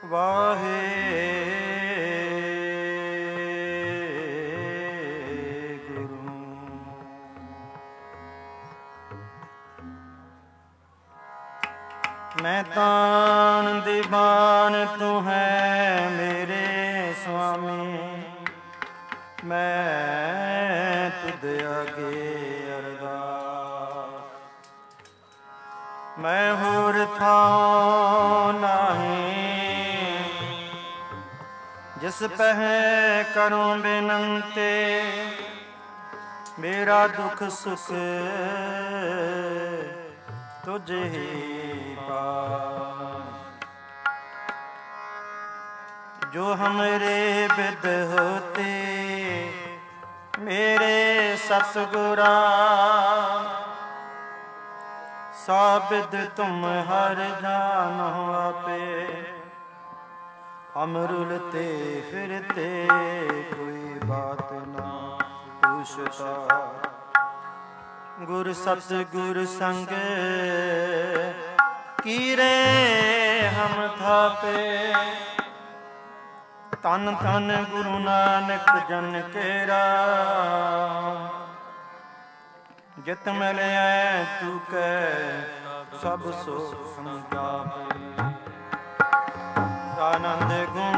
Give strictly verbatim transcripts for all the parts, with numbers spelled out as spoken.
ਵਾਹਿਗੁਰੂ। ਮੈਂ ਤਾਣ ਦੀਵਾਨ ਤੂੰ ਹੈ ਮੇਰੇ ਸੁਆਮੀ, ਮੈਂ ਤੁਧ ਅੱਗੇ ਅਰਦਾਸ। ਮੈਂ ਹੋਰ ਥਾਂ ਨਹੀਂ ਜਿਸ ਪਹਿ ਕਰੂੰ ਬੇਨੰਤੇ, ਮੇਰਾ ਦੁੱਖ ਸੁਖ ਤੁਝ ਹੀ ਪਾਸ। ਜੋ ਹਮਰੇ ਬਿਦ ਹੋਤੇ ਮੇਰੇ ਸਤਿਗੁਰਾ, ਸਾਬਿਦ ਤੁਮ ਹਰ ਜਾਨੋ ਆਪੇ। ਹਮ ਰੁਲਤੇ ਫਿਰਤੇ ਕੋਈ ਬਾਤ ਨਾ ਪੁੱਛਤਾ, ਗੁਰ ਸਤਿਗੁਰ ਸੰਗ ਕੀਰੇ ਹਮ ਥਾਪੇ। ਧੰਨ ਧੰਨ ਗੁਰੂ ਨਾਨਕ ਜਨ ਕੇਰਾ, ਜਿਤ ਮਿਲਿਆ ਤੂ ਕੈ ਸਭ ਸੁਖ ਸੰਤਾਪੇ। ਆਨੰਦ ਗੁਣ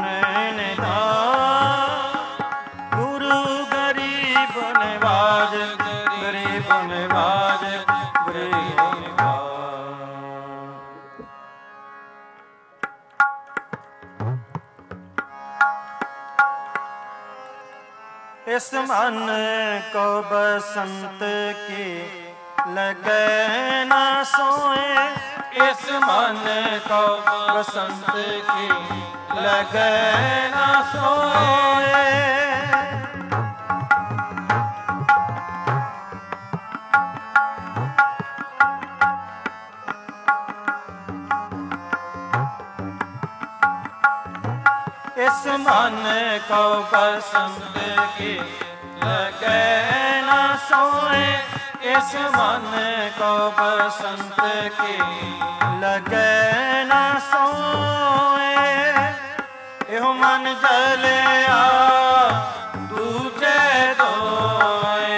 ਨਿਧਾਨ ਗੁਰੂ ਗਰੀਬ ਨਿਵਾਜ, ਗਰੀਬ ਨਿਵਾਜ, ਗਰੀਬ ਨਿਵਾਜ। ਇਸ ਮਨ ਕੋ ਬਸੰਤ ਕੀ ਲਗੈ ਨਾ ਸੋਏ, ਇਸ ਮਨ ਕੋ ਬਸੰਤ ਕੀ ਲਗੈ ਨਾ ਸੋਏ। ਇਸ ਮਨ ਕੋ ਬਸੰਤ ਕੀ ਲਗੈ ਨਾ ਸੋਏ, ਇਸ ਮਨ ਕੋ ਬਸੰਤ ਕੀ ਲਗੈ ਨਾ ਸੋਏ। ਇਹੋ ਮਨ ਜਲਿਆ ਦੂਜੇ ਦੋਏ,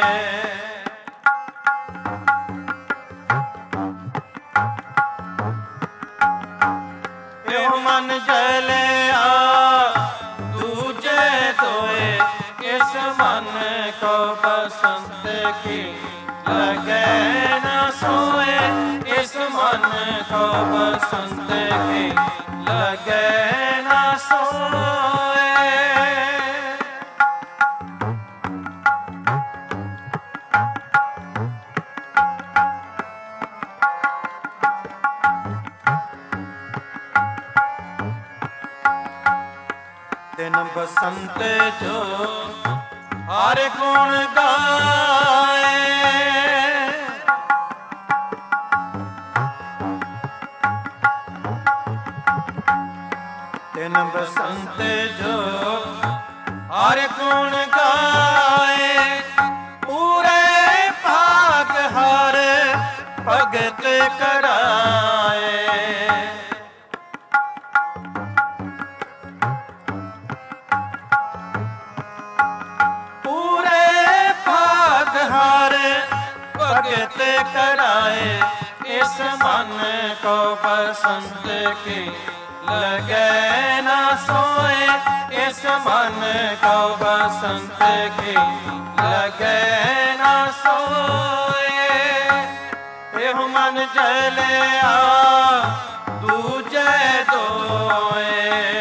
ਇਹੋ ਮਨ ਜਲਿਆ ਦੂਜੇ ਦੋਏ। ਇਸ ਮਨ ਕੋ ਬਸੰਤ ਕੀ ਲਗੈ ਨਾ ਸੋਏ, ਇਸ ਮਨ ਕੋ ਬਸੰਤ ਕੀ ਲਗੈ ਨਾ ਸੋਏ। ਦਿਨ ਬਸੰਤ ਜੋ ਹਰ ਗੁਣ ਗਾਏ, ਦਿਨ ਬਸੰਤ ਜੋ ਹਰ ਗੁਣ ਗਾਏ। ਪੂਰੇ ਭਾਗ ਹਰ ਭਗਤ ਕਰਾਏ, ਭਗਤ ਕਰਾਏ। ਇਸ ਮਨ ਕੋ ਬਸੰਤ ਕੀ ਲਗੈ ਨਾ ਸੋਏ, ਇਸ ਮਨ ਕੋ ਬਸੰਤ ਕੀ ਲਗੈ ਨਾ ਸੋਏ। ਇਹੋ ਮਨ ਜਲਿਆ ਦੂਜੇ ਦੋਏ,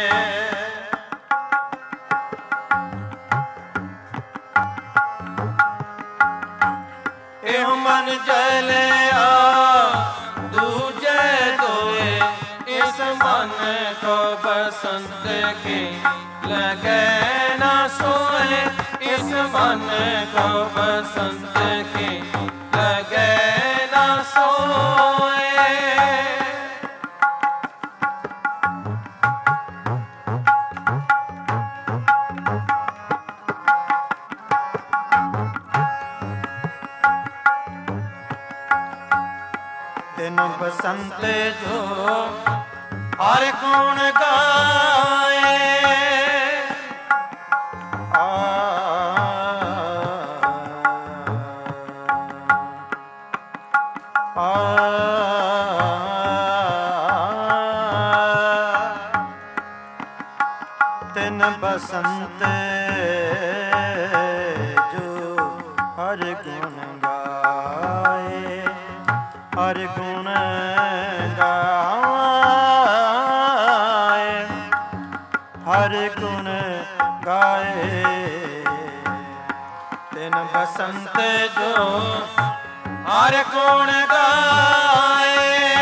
ਇਹੋ ਮਨ ਜਲਿਆ ਦੂਜੇ ਦੋਏ। ਇਸ ਮਨ ਕੋ ਬਸੰਤ ਕੀ ਲਗੈ ਨਾ ਸੋਏ, ਇਸ ਮਨ ਕੋ ਬਸੰਤ ਕੀ ਲਗੈ ਨਾ ਸੋਏ। ਦਿਨ ਬਸੰਤ ਜੋ ਹਰ ਗੁਣ ਗਾਏ ਆ ਆ ਤਿਨ ਬਸੰਤ ਜੋ ਹਰ ਗੁਣ ਗਾਏ ਹਰ ਗੁਣ ਗਾਏ ਹਰ ਗੁਣ ਗਾਏ ਤਿਨ ਬਸੰਤ ਜੋ ਹਰ ਗੁਣ ਗਾਏ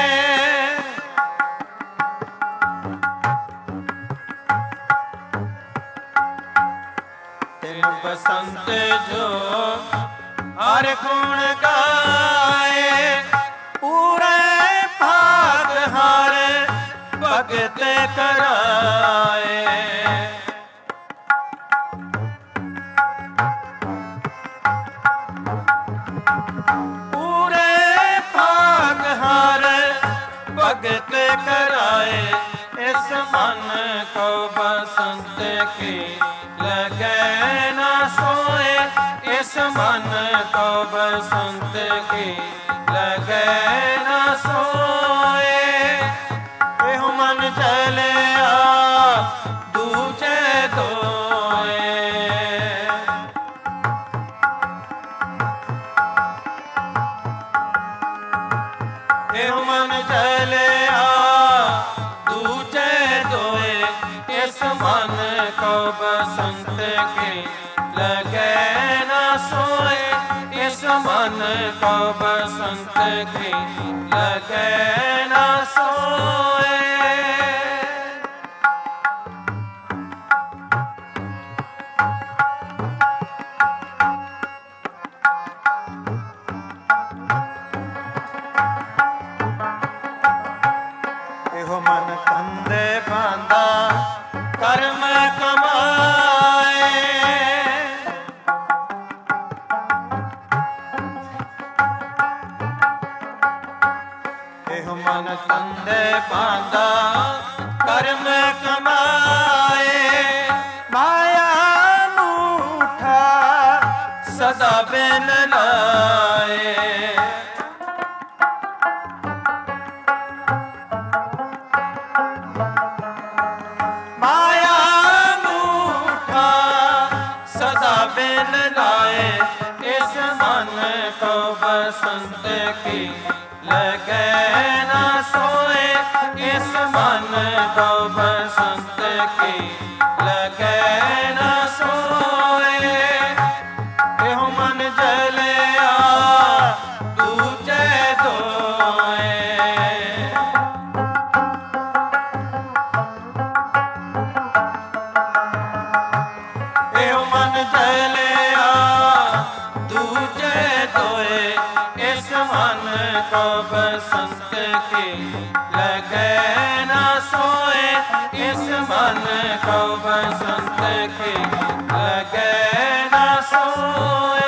ਤਿਨ ਬਸੰਤ ਜੋ ਹਰ ਗੁਣ ਗਾਏ ਪੂਰੇ ਭਾਗ ਹਰ ਭਗਤ ਕਰਾਏ ਪੂਰੇ ਭਾਗ ਹਰ ਭਗਤ ਕਰਾਏ ਇਸ ਮਨ ਕੋ ਬਸੰਤ ਕੀ ਲਗੈ ਨਾ ਸੋਏ ਇਸ ਮਨ ਕੋ ਬਸੰਤ ਕੀ ਲਗੈ ਨਾ ਸੋਏ ਇਹੋ ਮਨ ਚਲਿਆ ਦੂਜੇ ਦੋਏ ਇਹੋ ਮਨ ਚਲਿਆ ਦੂਜੇ ਦੋਏ ਇਸ ਮਨ ਕੋ ਬਸੰਤ ਕੀ ਲਗੈ ਨਾ ਸੋਏ ਇਸ ਮਨ ਕੋ ਬਸੰਤ ਕੀ ਲਗੈ ਨਾ ਸੋਏ ਇਹੋ ਮਨ ਕੰਦੇ ਬਾਂਦਾ ਕਰਮ ਕਮਾਏ ਇਹੋ ਮਨ ਕੰਦੇ ਬਾਂਦਾ ਕਰਮ ਕਮਾਏ ਮਾਇਆ ਨੂੰ ਉਠਾ ਸਦਾ ਬਿਨ ਲਾਏ ਬਿਨ ਲਾਏ ਇਸ ਮਨ ਕੋ ਬਸੰਤ ਕੀ ਲਗੈ ਨਾ ਸੋਏ ਇਸ ਮਨ ਕੋ ਬਸੰਤ ਕੀ ਲਗੈ ਨਾ ਸੋਏ ਇਹੋ ਮਨ ਜਲਿਆ ਦੂਜੇ ਦੋਏ ਇਹੋ ਮਨ ਚਲਿਆ ਦੂਜੇ ਦੋਏ ਇਸ ਮਨ ਕੋ ਬਸੰਤ ਕੀ ਲਗੈ ਨਾ ਸੋਏ ਇਸ ਮਨ ਕੋ ਬਸੰਤ ਕੀ ਲਗੈ ਨਾ ਸੋਏ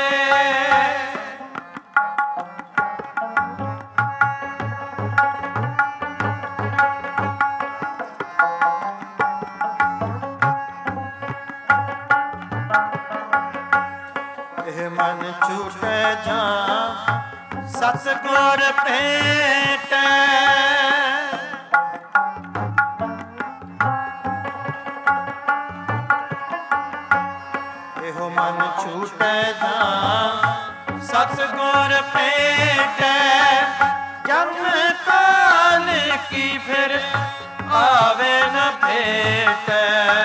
ਇਹ ਮਨ ਛੂਟੇ ਜਾਂ ਸਤਿਗੁਰ ਭੇਟੈ ਇਹੋ ਮਨ ਛੂਟੇ ਜਾਂ ਸਤਿਗੁਰ ਭੇਟੈ ਜਨਮ ਕਾਲ ਕੀ ਫਿਰ ਆਵੇ ਨ ਭੇਟੈ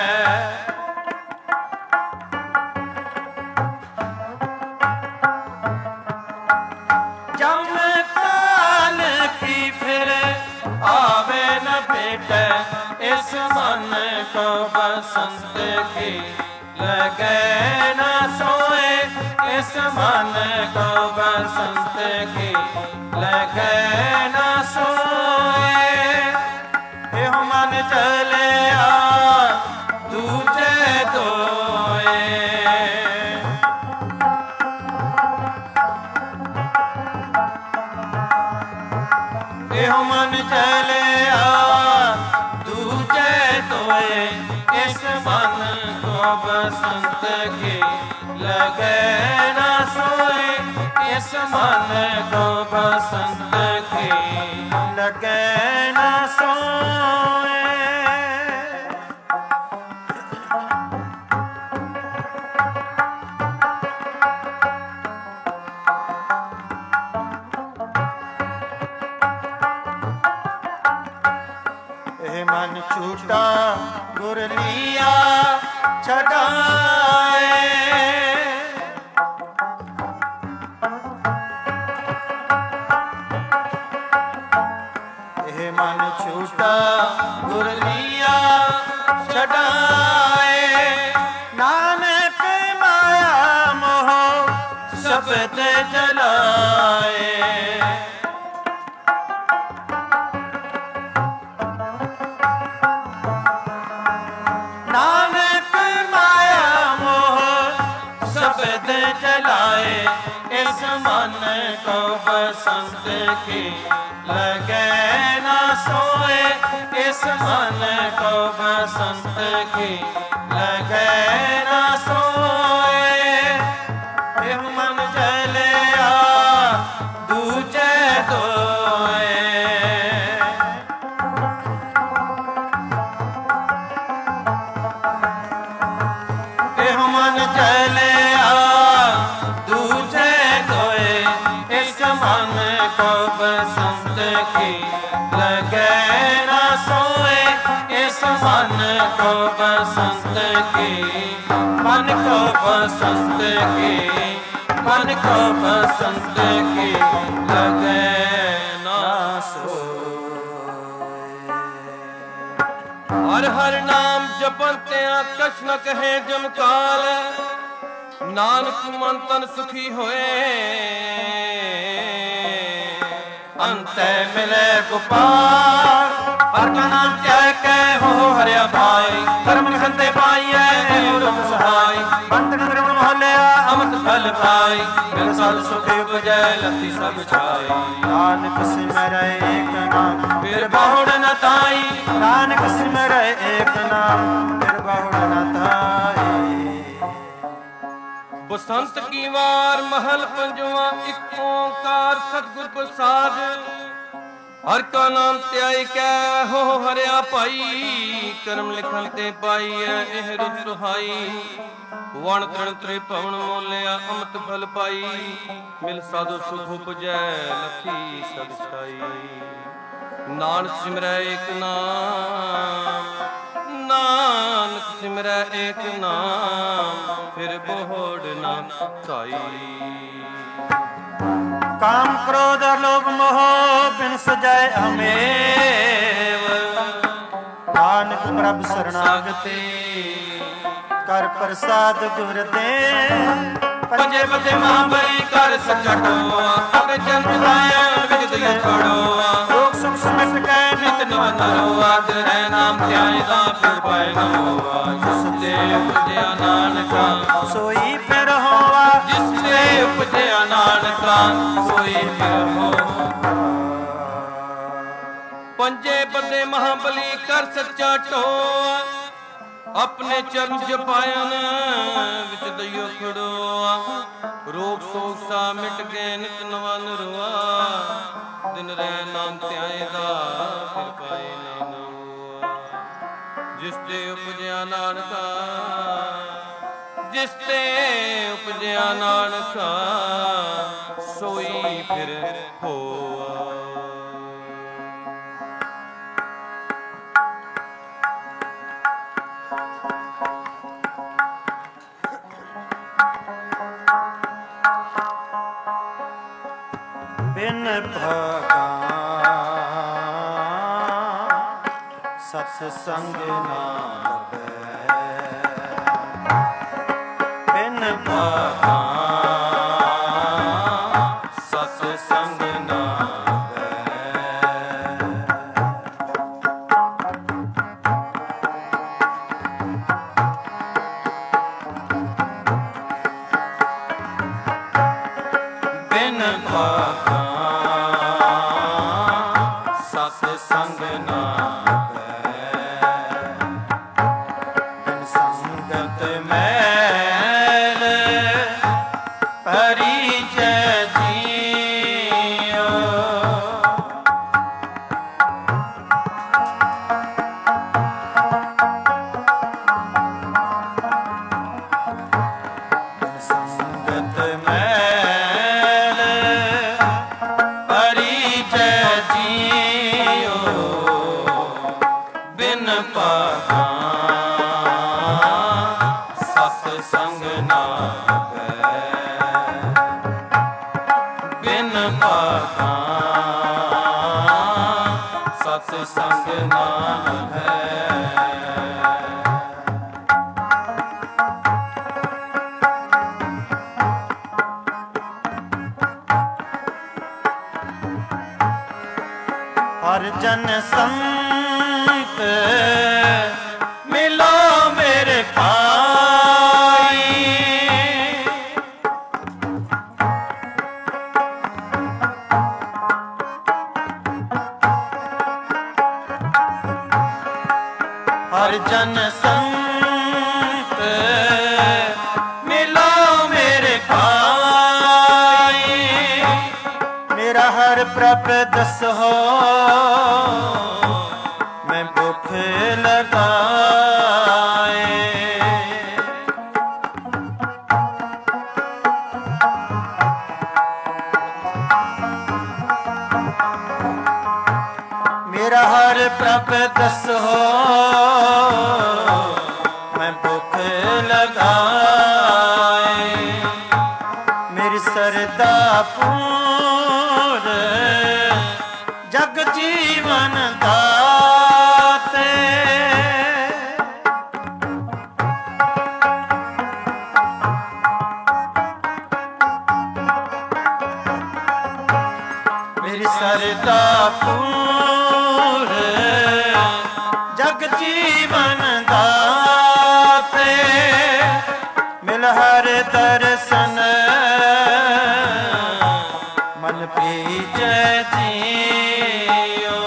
ਆਵੇ ਨ ਭੇਟੈ ਇਸ ਮਨ ਕੋ ਬਸੰਤ ਕੀ ਲਗੈ ਨਾ ਸੋਏ ਇਸ ਮਨ ਕੋ ਬਸੰਤ ਕੀ ਲਗੈ ਨਾ ਸੋਏ ਇਹੋ ਮਨ ਚਲਿਆ ਦੂਜੇ ਦੋਏ ਇਹੋ ਮਨ ਚਲਿਆ तोए इस मन को बसंत के लगे न सोए इस मन को बसंत के लगे न सोए। मन छूटा गुर लिया छड़ाए ये मन छूटा गुर लिया छड़ाए नानक माया मोह शब्द जलाए। नानक माया मोह शब्द जलाए इस मन को बसंत के लगे न सोए इस मन को बसंत के लगे न सोए। यह मन जलिया दूजे दोए चलिया दूजे दोए इस मन को बसंत की लगे न सोए इस मन को बसंत की मन को बसंत की मन को बसंत की लगे न सोए। हर हर नाम जपंत्या कछ न कहे जमकाल नानक मन तन सुखी होए अंत मिले गोपाल। हर का नाम त्याग के हो हरिया भाई कर्म लिखते पाइए सहाय पंत नगर मोहलिया अमृत फल पाई मिल साल सुखी उपजय लती सब छाई। नानक सिमर एक नाम फिर बहुड़ न ताई नानक सिमर एक नाम फिर बहुड़ न ताई। बसंत की वार महल पंजवा एक ओंकार सतगुर प्रसाद हर का नाम त्याई कै हो हरिया पाई कर्म लिखन ते पाई एह रुख सुहाई। वण तृण त्रिभुवन मोलिया अमृत फल पाई मिल साधु सुख उपजै लखी सब छाई। नानक सिमरै एक नाम नानक सिमरै एक नाम फिर बोहड़ न ताई। काम क्रोध लोभ मोह बिन सजाए हमेव नानक प्रभु शरणागति कर प्रसाद गुर दे। पंजे पते महाबली कर सच्चा टोआ अग चंद लाया विज दिया छोड़ोआ रोग सुख समट गए नित नवन रोआ तेरे नाम ध्यायदा फिर पाए न होआ। जिसते उपजया नानका सोई फिर होवा जिसते उपजया नानका सोई फिर होवा। पंजे पते महाबली कर सच्चा टोआ अपने चरण जपायन विच दइयो खड़ोआ। रोग सोग सा मिट गए नित नवन रोआ दिन रह नाम त्यायदा फिर पाए न होआ। जिसते उपजया नानका जिसते उपजया नानका सोई फिर होआ। बिन भगा सत्संग ना लगे बिन भगा सत्संग ना लगे बिन भगा सत्संग ना लगे ਬਿਨ ਭਾਗਾ ਸਤ ਸੰਗ ਨਾ ਲਗੈ ਬਿਨ ਭਾਗਾ ਸਤ ਸੰਗ ਨਾ ਲਗੈ ਹਰ ਜਨ ਸੰਤ ਮਿਲੋ ਮੇਰੇ ਭਾਈ ਹਰ ਜਨ ਸੰਤ ਮਿਲੋ ਮੇਰੇ ਭਾਈ ਮੇਰਾ ਹਰ ਪ੍ਰਭ ਦਸੋ ਮੈਂ ਭੁੱਖ ਲਗਾਏ ਮੇਰਾ ਹਰ ਪ੍ਰਭ ਦਸੋ ਮੈਂ ਭੁੱਖ ਲਗਾਏ ਮੇਰੀ ਸਰਦਾ ਪੂਰ ਜਗ ਜੀਵਨ ਦਾਤੇ ਮੇਰੀ ਸਰਦਾ ਪੂਰ ਜਗ ਜੀਵਨ ਦਾਤੇ ਮਿਲ ਹਰ ਦਰਸ਼ਨ ਮਨ ਪ੍ਰੀਜੈ ਜੀਓ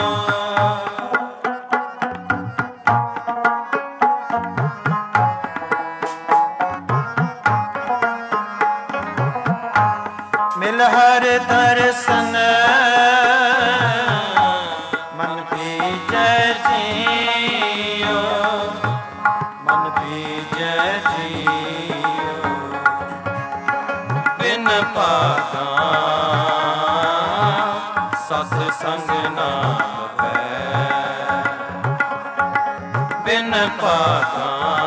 ਮਿਲ ਹਰ ਦਰਸ਼ਨ ਮਨ ਪ੍ਰੀਜੈ ਜੀਓ ਮਨ ਪ੍ਰੀਜੈ ਜੀਓ ਬਿਨ ਭਾਗਾ ਸਤ ਸੰਗ ਨਾ ਲਗੈ ਬਿਨ ਭਾਗਾ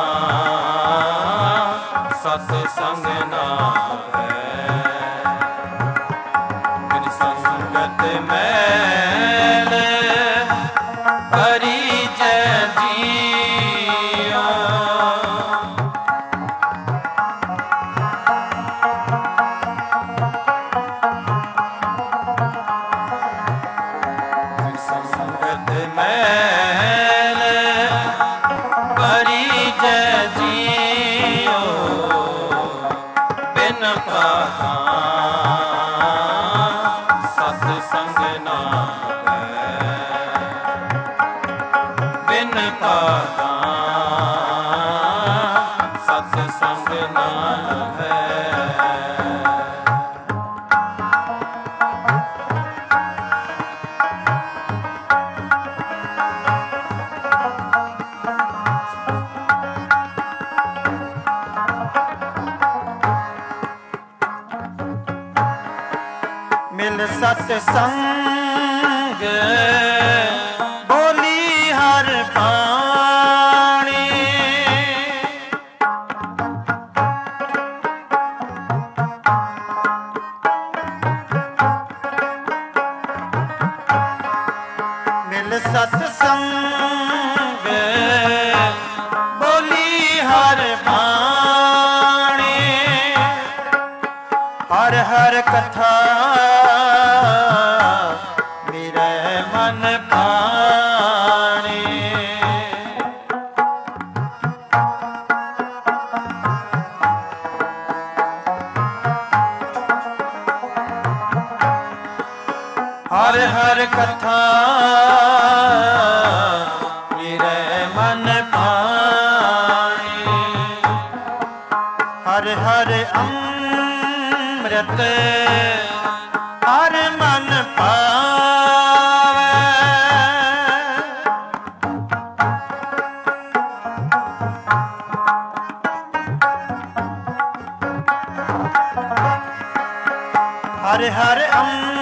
ਸਤ ਸੰਗ ਨਾ ਲਗੈ ਬਿਨ ਸੰਗਤ ਮੈਲ ਹਰੀ ਜੈ ਜੀਓ ਸੰਗਤ ਮੈਲ ਹਰੀ ਜੈ ਜੀਓ ਬਿਨ ਭਾਗਾ ਸਤ ਸੰਗ ਨਾ ਲਗੈ ਬਿਨ ਭਾਗਾ ਸਤ ਸੰਗ ਨਾ ਲਗੈ ਮਿਲ ਸਤ ਸੰਗ ਬੋਲੀ ਹਰ ਬਾਣੀ ਮਿਲ ਸਤ ਸੰਗ ਬੋਲੀ ਹਰ ਬਾਣੀ ਹਰ ਹਰ ਕਥਾ ਮੇਰੇ ਮਨ ਭਾਣੇ ਹਰ ਹਰ ਕਥਾ ਮੇਰੇ ਮਨ ਭਾਣੇ ਹਰ ਹਰ ਅੰਮ੍ਰਿਤ ਹਰ ਮਨ ਪਾਵੈ ਹਰ ਹਰ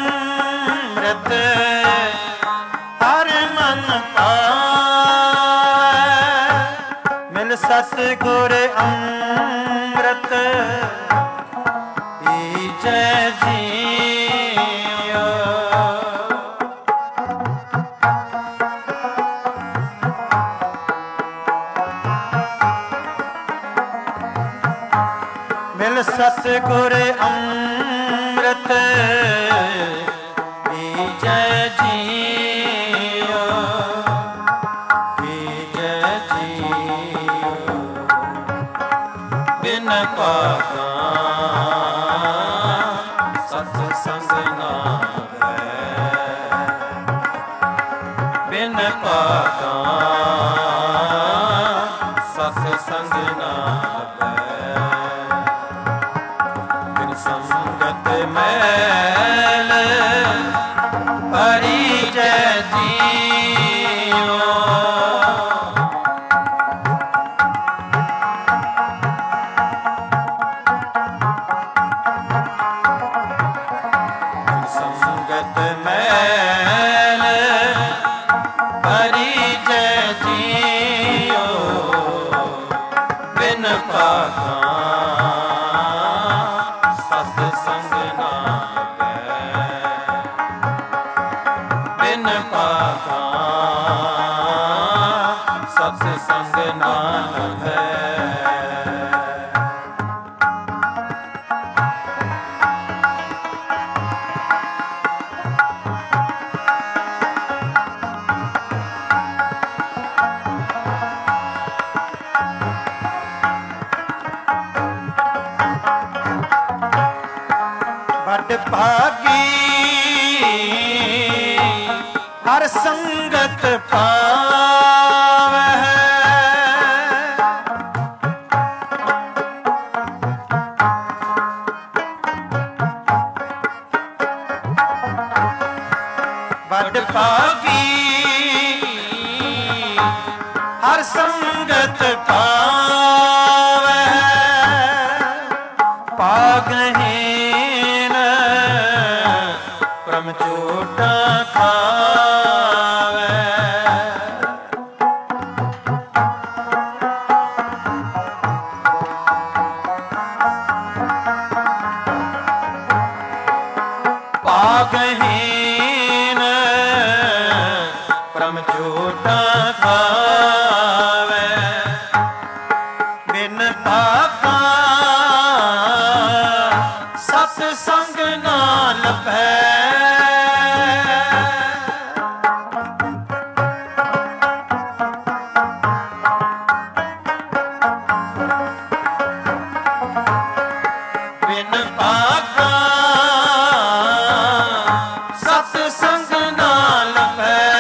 ਅੰਮ੍ਰਿਤ ਹਰ ਮਨ ਪਾਵੈ ਮਿਲ ਸਤਿਗੁਰ ਅੰਮ੍ਰਿਤ ਪੀਜੈ ਜੀਉ। ਮਿਲ ਸਤਿਗੁਰ ਅੰਮ੍ਰਿਤ ਪੀਜੈ ਜੀਉ, ਪੀਜੈ ਜੀਉ। ਬਿਨ ਭਾਗਾ ਸਤ ਸੰਗ ਨਾ ਹੈ, ਬਿਨ ਭਾਗਾ ਸਤ ਸੰਗ ਨਾ ਹੈ। ਬਿਨ ਸੰਗਤ ਮੈਲ ਪਰਿਜੈ ਜੀਉ। ਸੰਗਤ ਮੈਲ ਪਰਿਜੈ ਜੀਉ। ਬਿਨ ਭਾਗਾ ਸਤ ਸੰਗ ਨਾ ਹੈ, ਬਿਨ ਭਾਗਾ ਸਤ ਸੰਗ ਨਾ ਹੈ। ਬੜ ਭਾਗੀ ਹਰ ਸੰਗਤ ਪਾਵੈ, ਬੜ ਭਾਗੀ ਹਰ ਸੰਗਤ ਪਾਵੈ। ਪਾਗਹੀਨ ਪ੍ਰਮ ਝੂਠਾ ਖਾਵੈ। ਪਾਗਹੀਨ ਪ੍ਰਮ ਝੂਠਾ ਖਾਵੈ। ਬਿਨ ਭਾਗਾ ਸਤ ਸੰਗ ਨਾ ਲਭੈ। ਬਿਨ ਭਾਗਾ ਸਤ ਸੰਗ ਨਾ ਲਭੈ।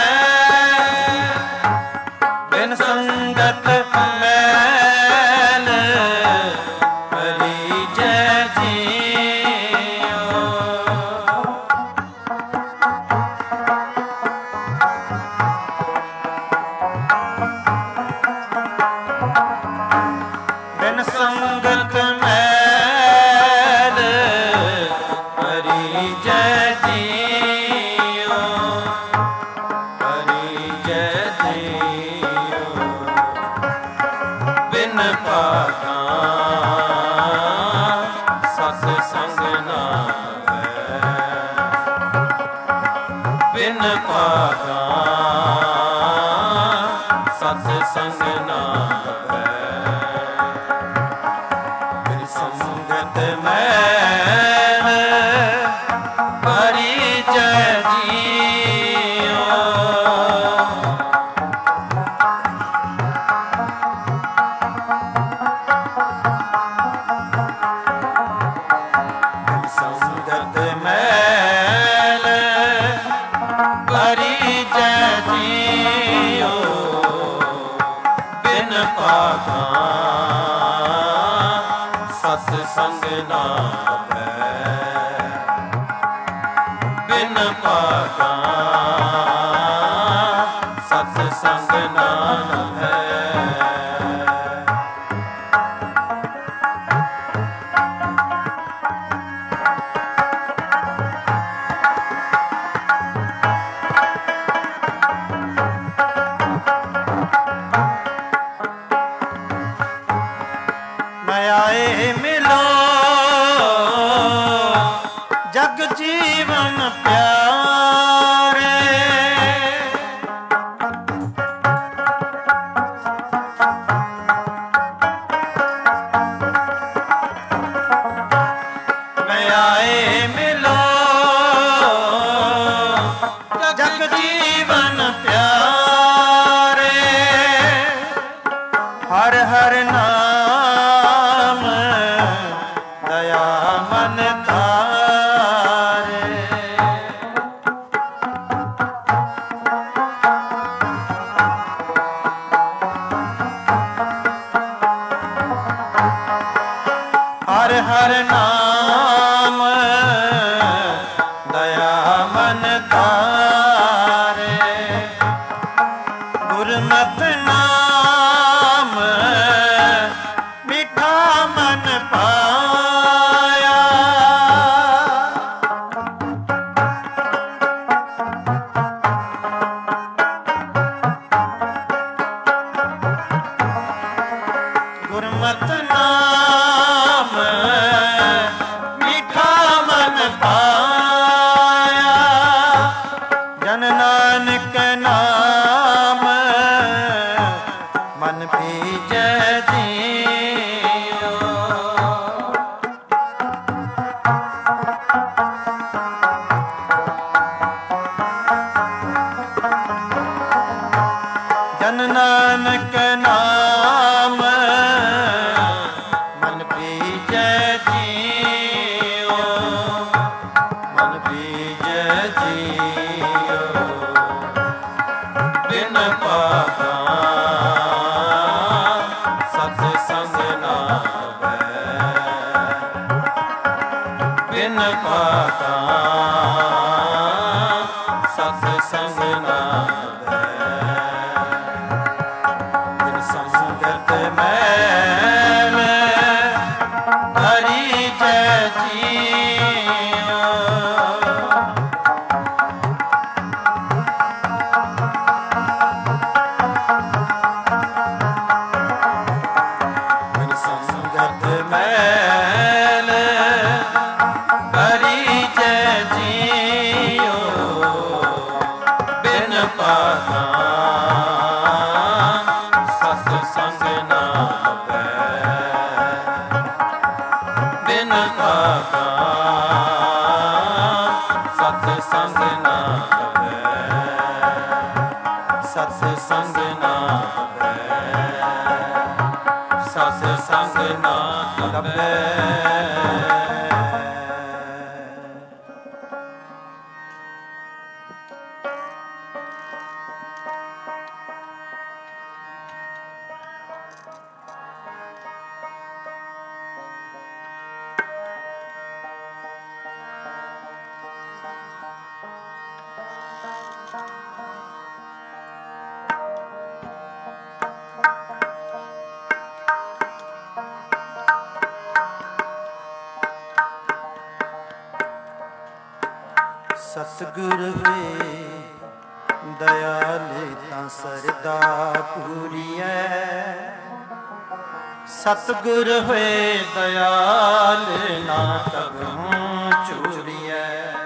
ਬਿਨ ਸੰਗਤ ਮੈਲ ਪਰਿਜੈ ਜੀਉ। ਬਿਨ ਸੰਗਤ ਮੈਲ ਪਰਿਜੈ ਜੀਉ, ਪਰਿਜੈ ਜੀਉ। ਬਿਨ ਭਾਗਾ ਸਤ ਸੰਗ ਨਾ ਹੈ, ਬਿਨ ਭਾਗਾ ਸਤ ਸੰਗ ਨਾ ਹੈ। ਬਿਨ ਸੰਗਤ ਮੈਲ ਪਰਿਜੈ ਜੀਉ। ਬਿਨ ਸੰਗਤ ਮੈਲ ਪਰਿਜੈ ਜੀਉ। ਬਿਨ ਭਾਗਾ ਸਤ ਸੰਗ ਨਾ ਹੈ, ਬਿਨ ਭਾਗਾ ਸਤ ਸੰਗ ਨਾ ਹੈ। ਜਗ ਜੀਵਨ ਪਿਆਰੇ ਮੈਂ ਆਏ ਮਿਲੋ ਜਗ ਜੀਵਨ ਪਿਆਰੇ ਹਰ ਹਰ ਨਾਮ ਦਇਆ ਮਨ ਧਾਰੇ ਹਰ ਹਰ ਨਾਮ ਦਇਆ ਮਨ ਧਾਰੇ ਗੁਰਮਤਿ ਨਾਮ ਮਿਠਾ ਮਨ ਪਾਇਆ ਗੁਰਮਤਿ ਨਾਮ ਮਿਠਾ ਮਨ ਪਾਇਆ ਜਨ ਨਾਨਕ ਨਾਮ ਮਨ ਭੀਜੈ ਜੀਉ ਜਨ ਨਾਨਕ ਨਾਮ ਮਨ ਭੀਜੈ ਜੀਉ ਮਨ ਭੀਜੈ ਜੀਉ ਬਿਨ ਪਾਤਾ ਸਤ ਸੰਗ ਨਾ ਹੋਵੈ ਬਿਨ ਪਾਤਾ ਸਤ ਸੰਗ ਨਾ ਹੋਵੈ ਬਿਨ ਸੰਗਤ ਮੈਲ ਹਰੀ ਜੈ ਜੀਉ ਬਿਨ ਸੰਗਤ ਮੈਲ ਹਰੀ ਜੈ ਜੀਉ ਬਿਨ ਪਾਤਾ ਸਤ ਸੰਗ ਨਾ ਹੋਵੈ ਬਿਨ ਪਾਤਾ ਸਤ ਸੰਗ ਨਾ ਹੋਵੈ ਸਤ ਸੰਗ ਨਾ ਹੋਵੈ ਸਤ ਸੰਗ ਨਾ ਹੋਵੈ ਸਤਿਗੁਰ ਹੋਏ ਦਇਆਲੇ ਤਾਂ ਸਰਦਾ ਪੂਰੀਐ ਸਤਿਗੁਰ ਹੋਏ ਦਇਆਲੇ ਨਾ ਕਬਹੂ ਚੂਰੀਐ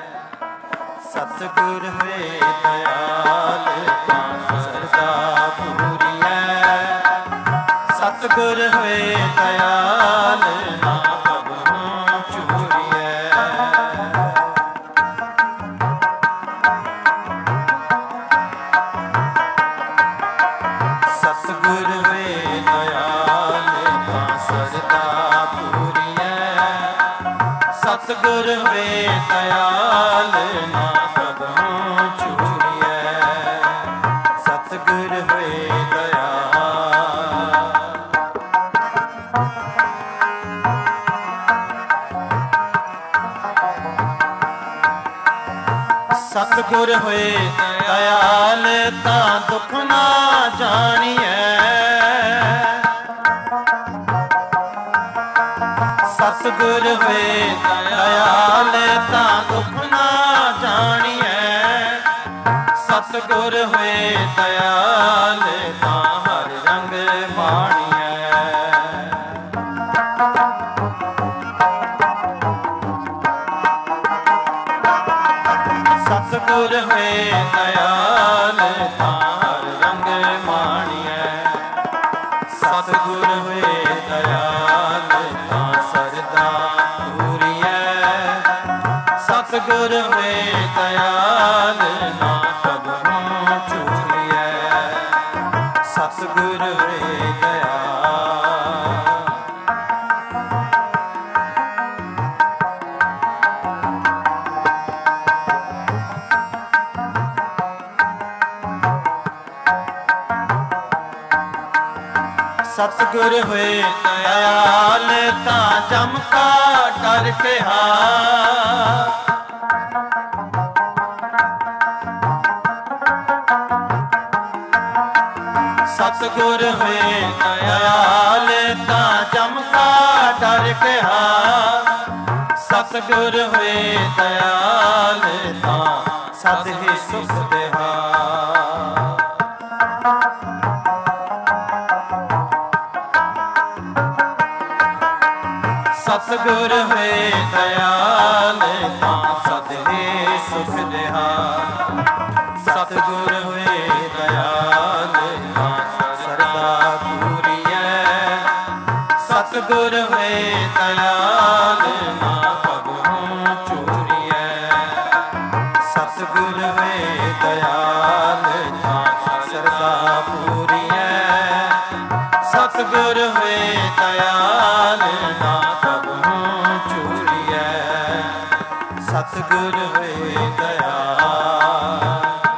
ਸਤਿਗੁਰ ਹੋਏ ਦਇਆਲੇ ਤਾਂ ਸਰਦਾ ਪੂਰੀਐ ਸਤਿਗੁਰ ਹੋਏ ਦਇਆਲੇ ਨਾ ਕਬਹੂ ਚੂਰੀਐ ਸਤਿਗੁਰ ਹੋਏ ਦਇਆਲੇ ਤਾਂ ਸਰਦਾ ਪੂਰੀਐ ਸਤਿਗੁਰ ਹੋਏ ਦਇਆਲੇ ਨਾ ਕਬਹੂ ਚੂਰੀਐ ਸਤਿਗੁਰ ਹੋਏ ਦਇਆਲ ਸਤਿਗੁਰ ਹੋਏ ਦਇਆਲ ਤਾਂ ਦੁੱਖ ਨਾ ਜਾਣੀਐ ਸਤਿਗੁਰ ਹੋਏ ਦਇਆਲ ਤਾਂ ਦੁੱਖ ਨਾ ਜਾਣੀਐ ਸਤਿਗੁਰ ਹੋਏ ਦਇਆਲ ਤਾਂ ਹਰ ਰੰਗ ਮਾਣੀਐ ਸਤਿਗੁਰ ਹੋਏ ਦਇਆਲ ਤਾਂ ਸਰਦਾ ਪੂਰੀਐ। ਸਤਿਗੁਰ ਹੋਏ ਦਇਆਲ ਨਾ ਕਬਹੂ ਚੂਰੀਐ। ਸਤਿਗੁਰ ਹੋਏ ਦਇਆਲ। ਸਤਿਗੁਰ ਹੋਏ ਦਇਆਲ ਤਾਂ ਜਮ ਕਾ ਡਰ ਕਿਹਾ। ਸਤਿਗੁਰ ਹੋਏ ਦਇਆਲ ਤਾਂ ਜਮ ਕਾ ਡਰ ਕਿਹਾ। ਸਤਿਗੁਰ ਹੋਏ ਦਇਆਲ ਤਾਂ ਸਦ ਹੀ ਸੁਖ ਦੇਹਾ। ਸਤਿਗੁਰ ਹੋਏ ਦਇਆਲ ਤਾਂ ਸਦ ਹੀ ਸੁਖ ਦੇਹਾ। ਸਤਿਗੁਰ ਹੋਏ ਦਇਆਲ ਤਾਂ ਸਰਦਾ ਪੂਰੀਐ। ਸਤਿਗੁਰ ਹੋਏ ਦਇਆਲ ਨਾ ਕਬਹੂ ਚੂਰੀਐ। ਸਤਿਗੁਰ ਹੋਏ ਦਇਆਲ ਤਾਂ ਸਰਦਾ ਪੂਰੀਐ। ਸਤਿਗੁਰ ਹੋਏ ਦਇਆਲ ਨਾ ਕਬਹੂ ਚੂਰੀਐ। ਸਤਿਗੁਰ ਹੋਏ ਦਇਆਲ।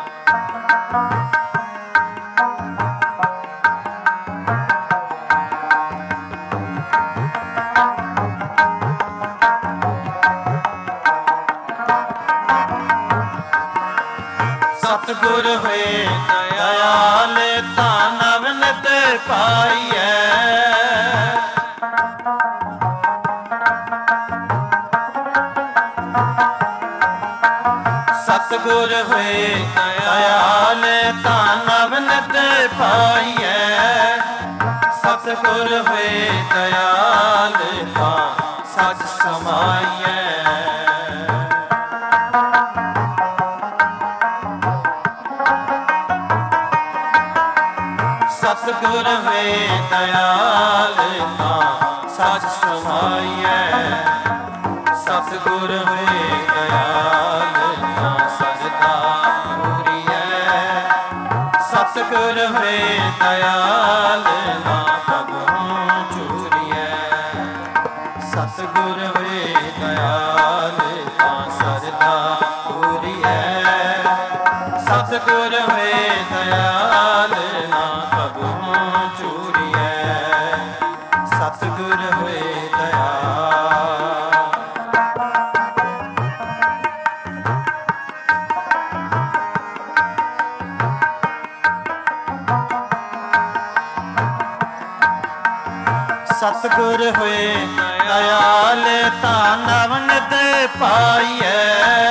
ਸਤਿਗੁਰ ਹੋਏ ਦਇਆਲ ਤਾਂ ਨਵ ਨਿਤ ਪਾਈਐ। ਸਤਿਗੁਰ ਹੋਏ ਦਇਆਲ ਤਾਂ ਨਵ ਨਿਤ ਪਾਈਐ। ਸਤਿਗੁਰ ਹੋਏ ਦਇਆਲ ਤਾਂ ਸਚ ਸਮਾਈਐ। ਸਤਿਗੁਰ ਹੋਏ ਦਇਆਲ ਤਾਂ ਸਚ ਸਮਾਈਐ। ਸਤਿਗੁਰ ਹੋਏ ਦਇਆਲ ਤਾਂ ਸਰਦਾ ਪੂਰੀਐ। ਸਤਿਗੁਰ ਹੋਏ ਦਇਆਲ ਨਾ ਕਬਹੂ ਚੂਰੀਐ। ਸਤਿਗੁਰ ਹੋਏ ਦਇਆਲ ਤਾਂ ਸਰਦਾ ਪੂਰੀਐ। ਸਤਿਗੁਰ ਹੋਏ ਦਇਆਲ ਨਾ ਕਬਹੂ ਚੂਰੀਐ। ਸਤਿਗੁਰ ਹੋਏ ਦਇਆਲ। ਸਤਿਗੁਰ ਹੋਏ ਦਇਆਲ ਤਾਂ ਨਵ ਨਿਤ ਪਾਈਐ।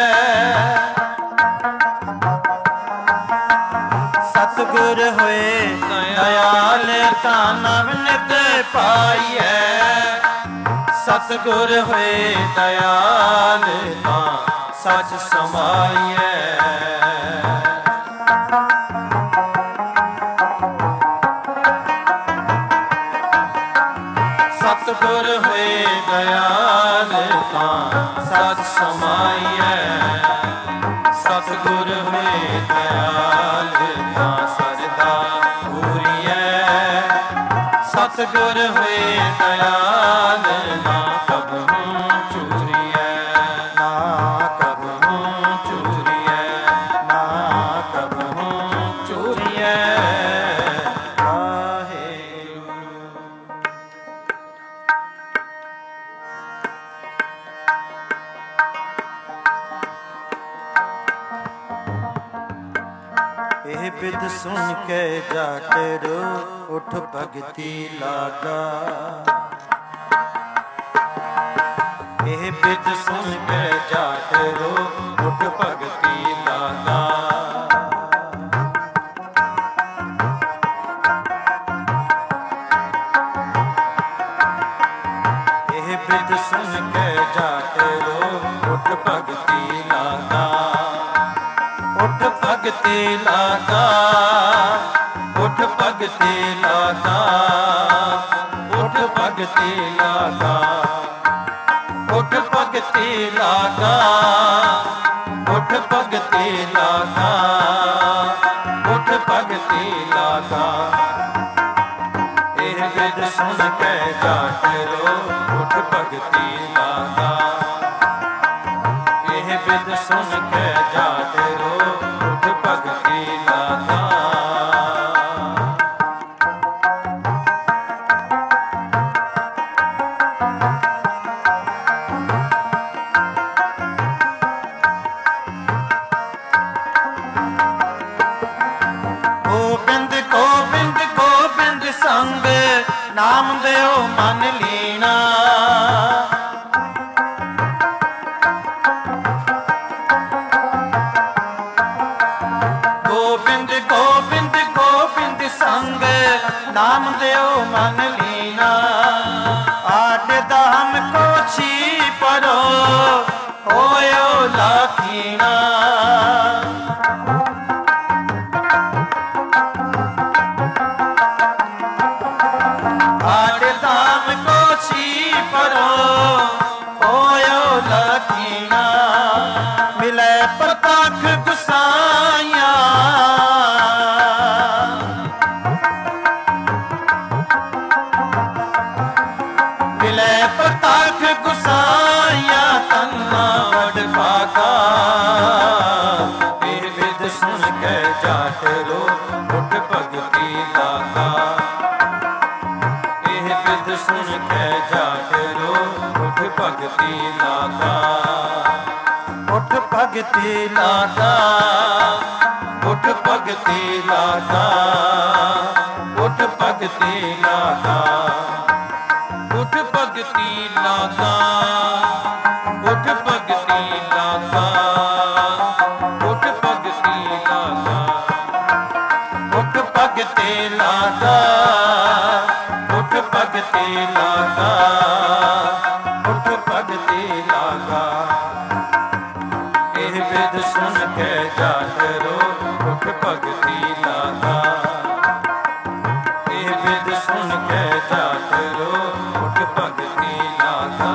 ਸਤਿਗੁਰ ਹੋਏ ਦਇਆਲ ਤਾਂ ਨਵ ਨਿਤ ਪਾਈਐ। ਸਤਿਗੁਰ ਹੋਏ ਦਇਆਲ ਤਾਂ ਸਚ ਸਮਾਈਐ। ਸਤਿਗੁਰ ਹੋਏ ਦਇਆਲ ਤਾਂ ਸਚ ਸਮਾਈਐ। ਸਤਿਗੁਰ ਹੋਏ ਦਇਆਲ ਤਾਂ ਸਰਦਾ ਪੂਰੀਐ। ਸਤਿਗੁਰ ਹੋਏ ਦਇਆਲ ਨਾ ਕਬਹੂ ਚੂਰੀਐ। ਨਾ ਕਬਹੂ ਚੂਰੀਐ। ਨਾ ਕਬਹੂ ਚੂਰੀਐ। ਇਹ ਬਿਦ ਸੁਣ ਕੇ ਜਾਟ ਰੋ ਉਠ ਭਗਤੀ ਲਾਗਾ। ਇਹ ਬਿਦ ਸੁਣ ਕੇ ਜਾਟ ਰੋ ਉਠ ਭਗਤੀ ਲਾਗਾ। ਇਹ ਬਿਦ ਸੁਣ ਕੇ ਜਾਟ ਰੋ ਉਠ ਭਗਤੀ ਲਾਗਾ। ਉਠ ਭਗਤੀ ਲਾਗਾ। ਉਠ ਭਗਤੀ ਲਾਗਾ। भगति लागा, उठ भगति लागा, उठ भगति लागा, उठ भगति लागा। एह विद सुन के जाट रो, उठ भगति लागा। एह विद सुन के जाट रो, उठ भगति लागा। गोबिंद गोबिंद गोबिंद संग नाम देओ मन लीना। गोबिंद गोबिंद गोबिंद संग नाम देओ मन लीना। आठ दाम को छी परो होयो लाखीना। आठ दाम को छी परो होयो लाखीना। मिले प्रताख गुसाइया। मिले प्रताख गुसाइया तन्ना वड भागा। फिर विद सुन के जाट रो, उठ भगति लागा। एह विद सुन के जाट रो, उठ भगति लागा। उठ भगति लागा, उठ भगति लागा, उठ भगति लागा। उठ भगति लागा, उठ भगति लागा, उठ भगति लागा। उठ भगति लागा, उठ भगति लागा, उठ भगति लागा। एह विद सुन के जाट रो, उठ भगति लागा। एह विद सुन के जाट रो, उठ भगति लागा।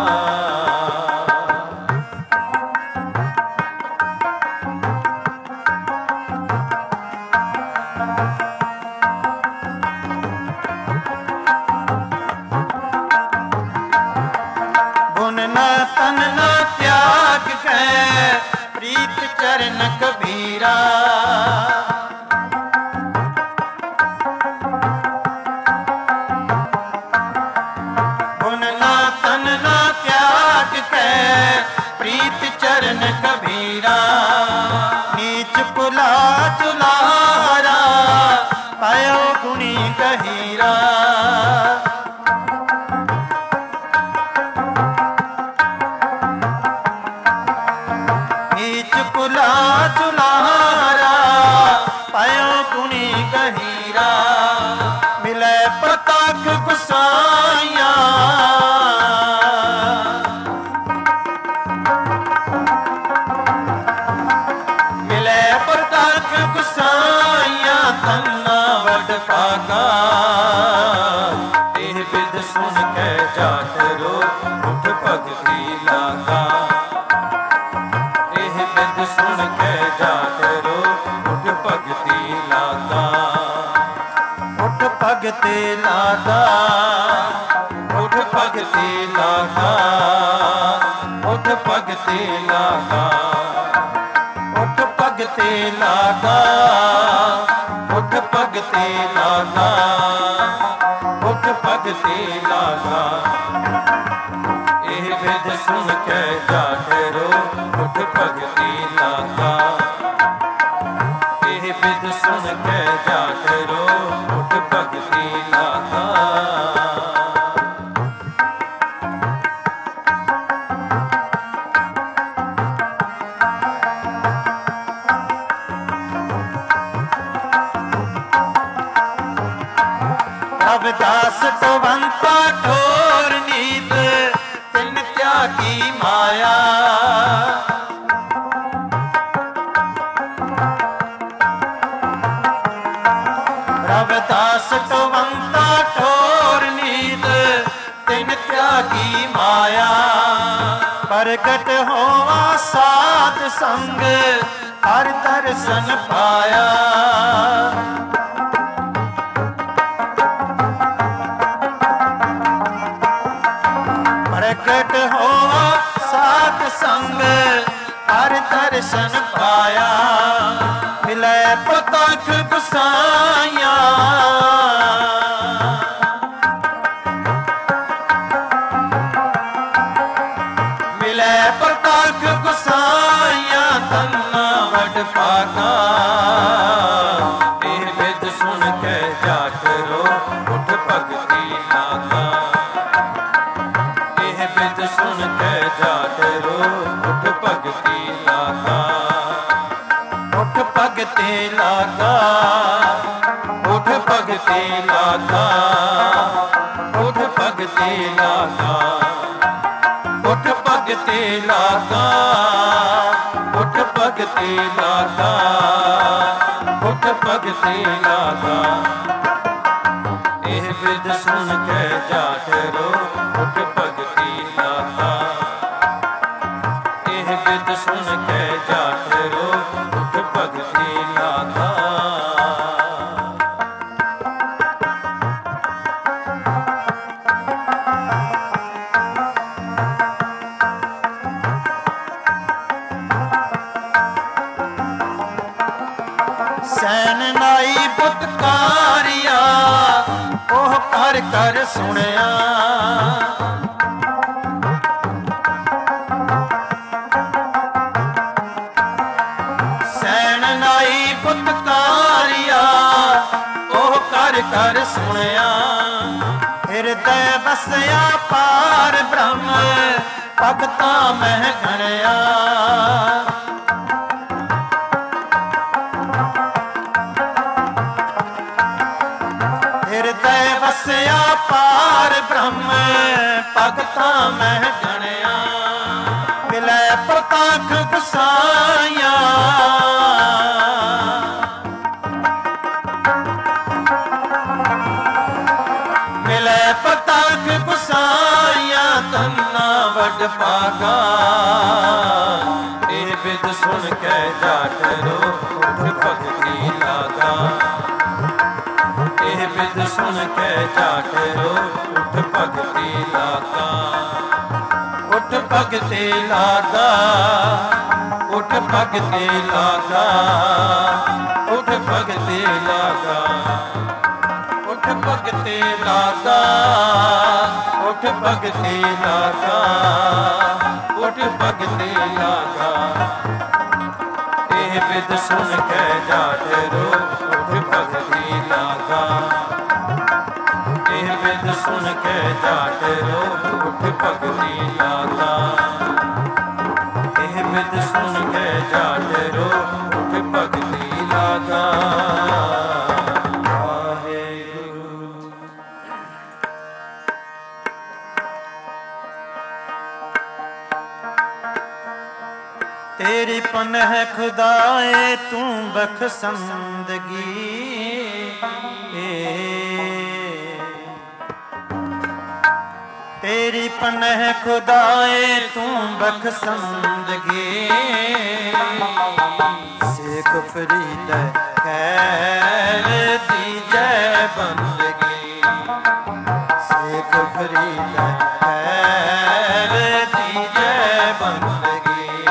गुण न तन न त्याग के प्रीत चरण कबीरा। गुण न तन न त्याग के प्रीत चरण कबीरा। नीच पुला चुलारा पायो गुणी गहीरा। नीच पुला चुलारा पायो गुणी गहीरा। मिले प्रताख गुसाइया। मिले प्रताख गुसाइया तन्ना वड भागा। एह विद सुन के जाट रो, उठ भगति लागा। एह विद सुन के जाट रो, उठ भगति लागा। उठ भगति लागा, उठ भगति लागा, उठ भगति लागा। उठ भगति लागा, उठ भगति लागा, उठ भगति लागा। एह विद सुन के जाट रो, उठ भगति लागा। एह विद सुन के जाट रो, उठ भगति लागा। रविदास टवंता ठोर नीत तिन त्यागी माया। रविदास टवंता ठोर नीत तिन जागी माया प्रगट होवा साध संग हर दर्शन पाया प्रगट होवा साध संग हर दर्शन पाया मिले प्रतख गुसाइया मिले प्रतख गुसाइया तन्ना वड पाका ए विद सुन के जाट रो उठ भगती लागा ए विद सुन के जाट रो उठ भगती लागा उठ भगती लागा उठ भगती लागा उठ भगती लागा उठ भगती लागा उठ भगती लागा उठ भगती लागा एह विद सुन के जाट रो उठ भगती लागा एह विद सुन के जाट रो उठ भगती लागा सैन नाई पुतकारिया ओह कर कर सुनिया सैन नाई पुतकारिया ओह कर कर सुनिया हृदय बसया पार ब्रह्म भगता मह गणया हृदय बसया पार ब्रह्म भगता मह गणया मिले प्रतख गुसाइया मिले प्रतख गुसाइया तन्ना वड पागा ए विद सुन के जाट रो उठ भगती लागा एह विद सुन के जाट रो उठ भगती लागा उठ भगती लागा उठ भगती लागा उठ भगती लागा उठ भगती लागा उठ भगती लागा उठ भगती लागा एह विद सुन के जाट रो उठ भगती लागा एह विद सुन के जाट रो उठ भगती लागा एह विद सुन के जाट रो उठ भगती लागा तेरी पनह खुदाए तू बख्शंदगी तेरी पनह खुदाए तू बख्शंदगी शेख फरीद खैर दी जय बंदगी शेख फरीद खैर दी जय बंदगी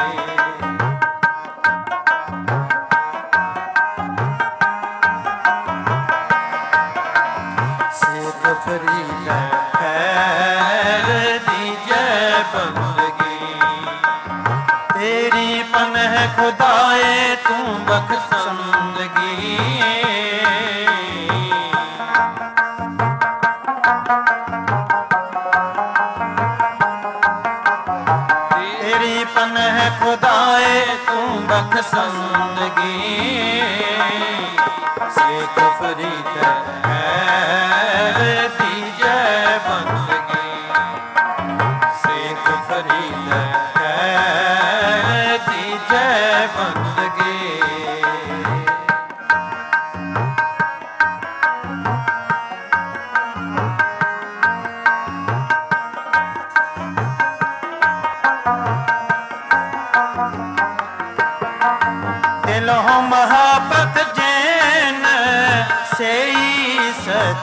फरीद खैर दी जय बंदगी तेरी पनह खुदाए तू बख्शंदगी तेरी पनह खुदाए तू बख्शंदगी शेख फरीद खैर दी जय बंदगी शेख फरीद खैर दी जय बंदगी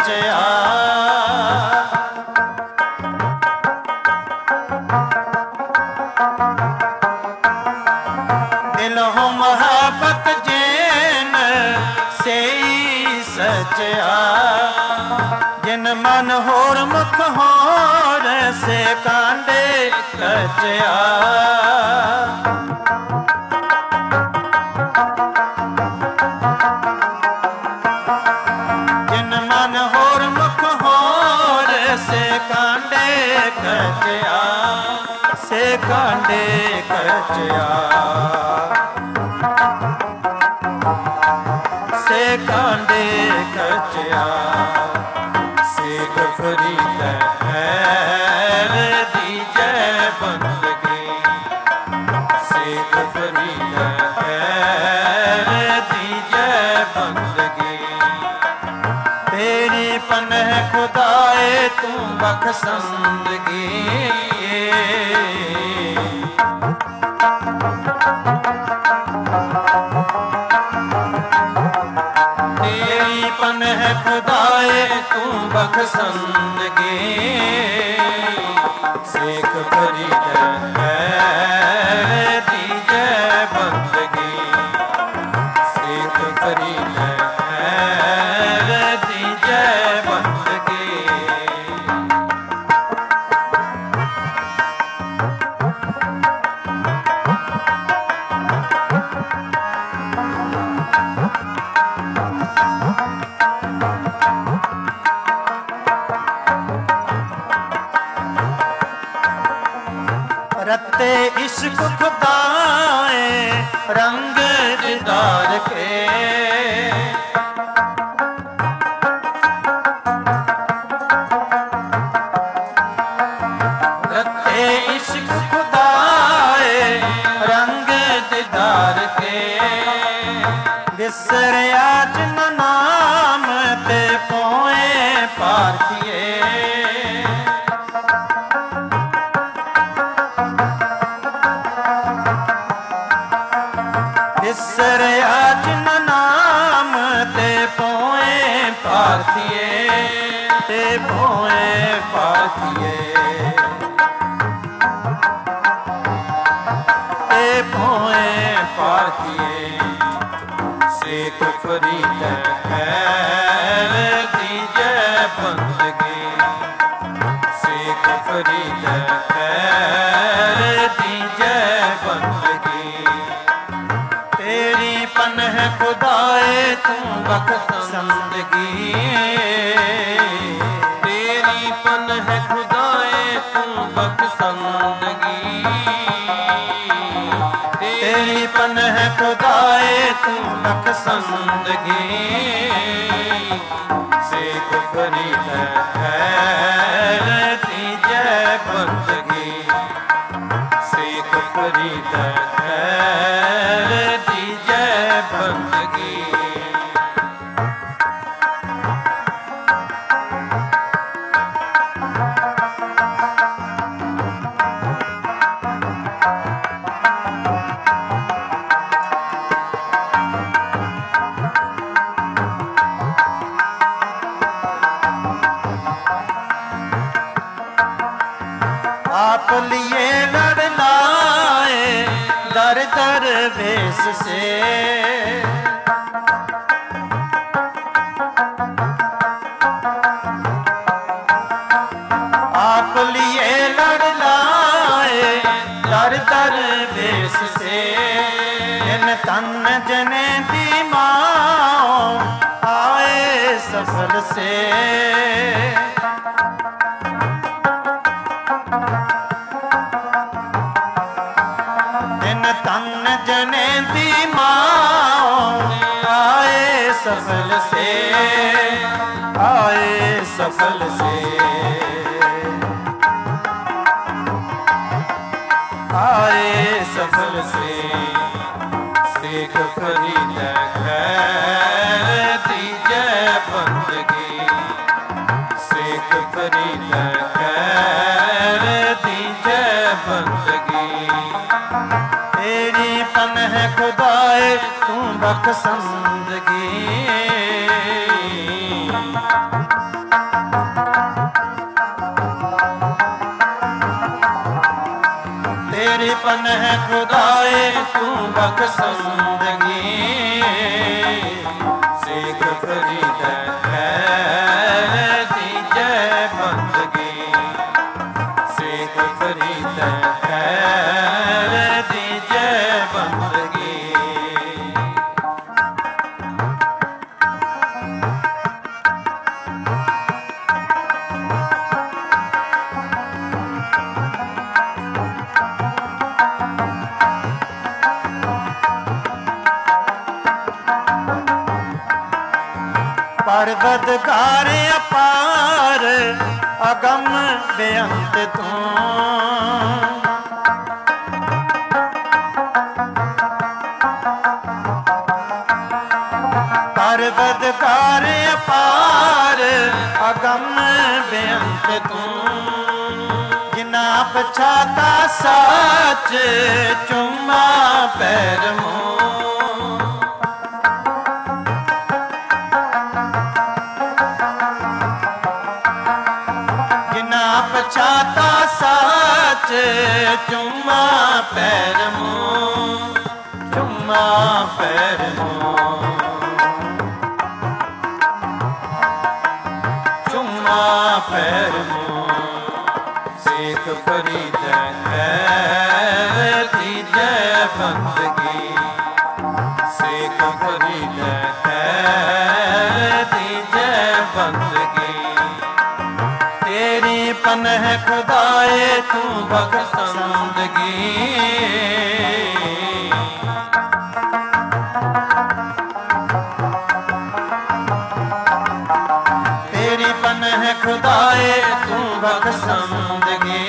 सचिया दिलों मोहब्बत जैन से सचिया जिन मन होर मुख होर से कांडे कचिया जिन मन होर मुख होर से कांडे कचिया से कांडे कचिया से कांडे कचिया सेख फरीद खैर दीजे बंदगी सेख फरीद खैर दीजे बंदगी तेरी पनह खुदाए तू बख्शंदगी तेरी पनह खुदाए तू बख्शंदगी सेख फरीद खैर दीजे बंदगी सेख फरीद खैर दीजे बंदगी रत्ते इश्क खुदाए रंग दीदार के रत्ते इश्क खुदाए रंग दीदार के बिसरिया जिन नाम ते पोए पार्थिए बिसरिया जिन नाम ते पोए पार्थिए ते पोए पार्थिए ते पोए पार्थिए सेख फरीद खैर दीजे बंदगी सेख फरीद खैर दीजे बंदगी तेरी पनह खुदाए तू बख्शंदगी तेरी पनह खुदाए तू बख्शंदगी तेरी पनह खुदाए तू बख्शंदगी सेख फरीद खैर दीजे बंदगी सेख फरीद खैर दीजे बंदगी आप लिए लड़ लाए दर दर वेश से आप लिए लड़ लाए दर दर वेश से इन तन जने दी माओ आए सफल से तन जने दी माओ आए सफल से आए सफल से आए सफल से सेख फरीद खैर दीजे बंदगी सेख फरीद खैर दीजे बंदगी तेरी पनह खुदाए तू बख्शंदगी तेरी पनह खुदाए तू बख्शंदगी सेख फरीद खैर दीजे बंदगी सेख फरीद खैर दीजे बंदगी। परवदगार अपार अगम बेअंत तू परवदगार अपार अगम बेअंत तू जिना पछाता सच चुम्मा पैर मुँह पछाता सच चुम्मा पैर मुँह चुम्मा पैर मुँह चुम्मा पैर मुँह सेख फरीद खैर दीजे बंदगी सेख फरीद खैर दीजे बंदगी। तेरी पनह खुदाए तू बख्शंदगी तेरी पनह खुदाए तू बख्शंदगी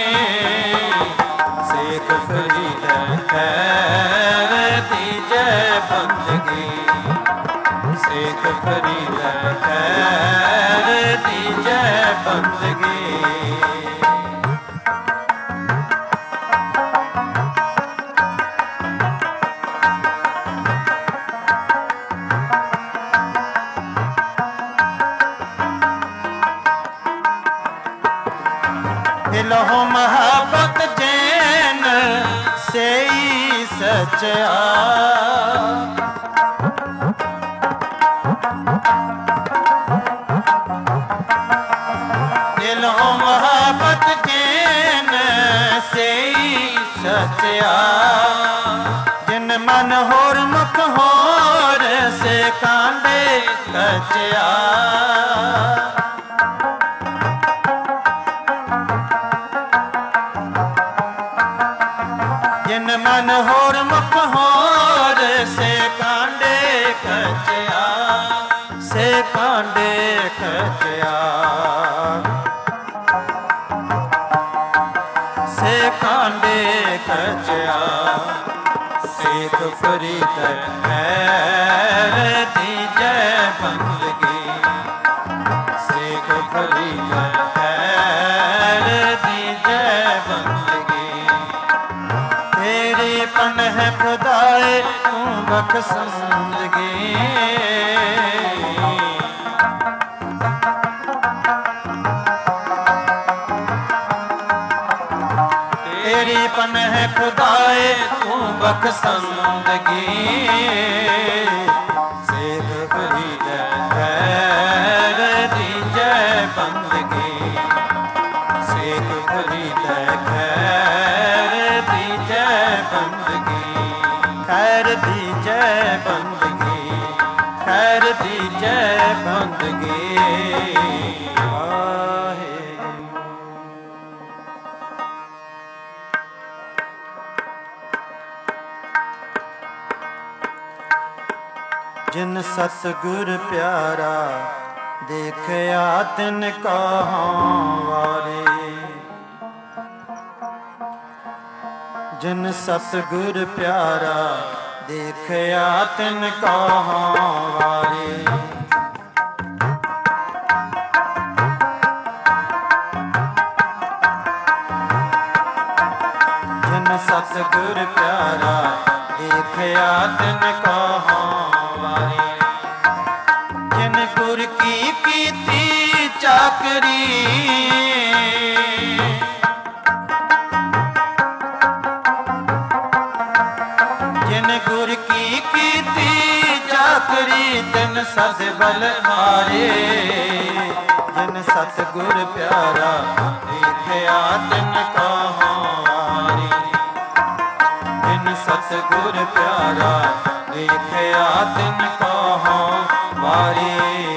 सेख फरीद खैर दीजे बंदगी सेख फरीद खैर दीजे बंदगी। दिलों मोहब्बत जैन से ही सच्चा दिलों मोहब्बत जैन से ही सच्चा जिन मन होर मुख होर से कांडे कच्चा जिन मन होर मुख होर से कांडे कच्चा से कांडे कच्चा से कांडे कच्चा सेख फरीद खैर दीजे बंदगी सेख फरीद खैर दीजे बंदगी। तेरी पनह खुदाए तू बख्शंदगी तेरी पनह खुदाए तू बख्शंदगी सेख फरीद खैर दीजे बंदगी सेख फरीद खैर दीजे बंदगी खैर दीजे बंदगी खैर दीजे बंदगी। जिन सतगुर प्यारा देखया तिन कहाँ वारे जिन सतगुर प्यारा देखया तिन कहाँ वारे जिन सतगुर प्यारा देखया तिन कहाँ जिन गुर की कीती चाकरी ਤਿਨ ਸਦ ਬਲਹਾਰੇ। ਜਿਨ ਸਤਿਗੁਰ ਪਿਆਰਾ ਦੇਖਿਆ ਤਿਨ ਕਹਾਂ ਵਾਰੀ। ਜਿਨ ਸਤਿਗੁਰ ਪਿਆਰਾ ਦੇਖਿਆ ਤਿਨ ਕਹਾਂ ਵਾਰੀ।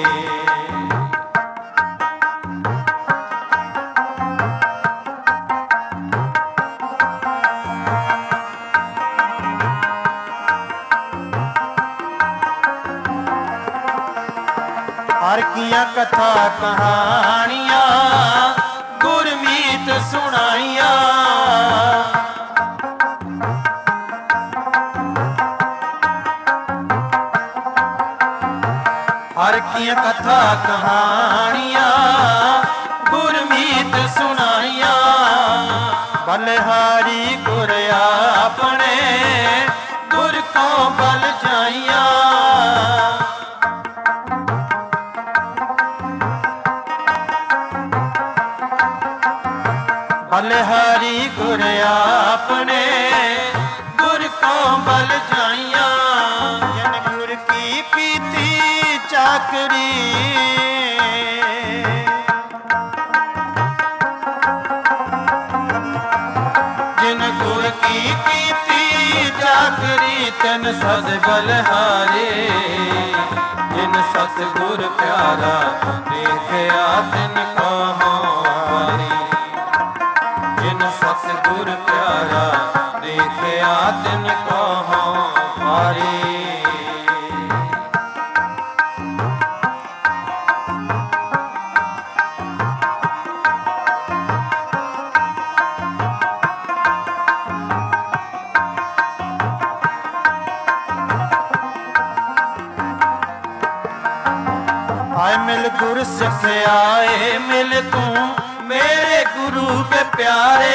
ਹਰ ਕੀਆਂ ਕਥਾ ਕਹਾਣੀਆਂ ਗੁਰਮੀਤ ਸੁਣਾਈਆਂ। ਹਰ ਕੀਆਂ ਕਥਾ ਕਹਾਣੀਆਂ ਗੁਰਮੀਤ ਸੁਣਾਈਆਂ। ਬਲਿਹਾਰੀ ਗੁਰ ਆਪਣੇ ਗੁਰ ਕੋ ਬਲ ਜਾਈਆਂ। ਬਲਿਹਾਰੀ ਗੁਰ ਆਪਣੇ ਗੁਰ ਕੋ ਬਲ ਜਾਈਆਂ। ਜਿਨ ਗੁਰ ਕੀ ਪੀਤੀ ਚਾਕਰੀ। ਜਿਨ ਗੁਰ ਕੀ ਪੀਤੀ ਚਾਕਰੀ ਤਿਨ ਸਦ ਬਲਿਹਾਰੇ। ਜਿਨ ਸਤਿਗੁਰ ਪਿਆਰਾ ਦੇਖਿਆ ਤਿਨ ਕਹਾਂ ਵਾਰੀ। ਜਿਨ ਸਤਿਗੁਰ ਪਿਆਰਾ ਦੇਖਿਆ ਤਿਨ ਕਹਾਂ ਵਾਰੀ। ਆਏ ਮਿਲ ਗੁਰ ਸਿਖਿਆਏ ਮਿਲ ਤੂੰ ਮੇਰੇ ਗੁਰੂ ਕੇ ਪਿਆਰੇ।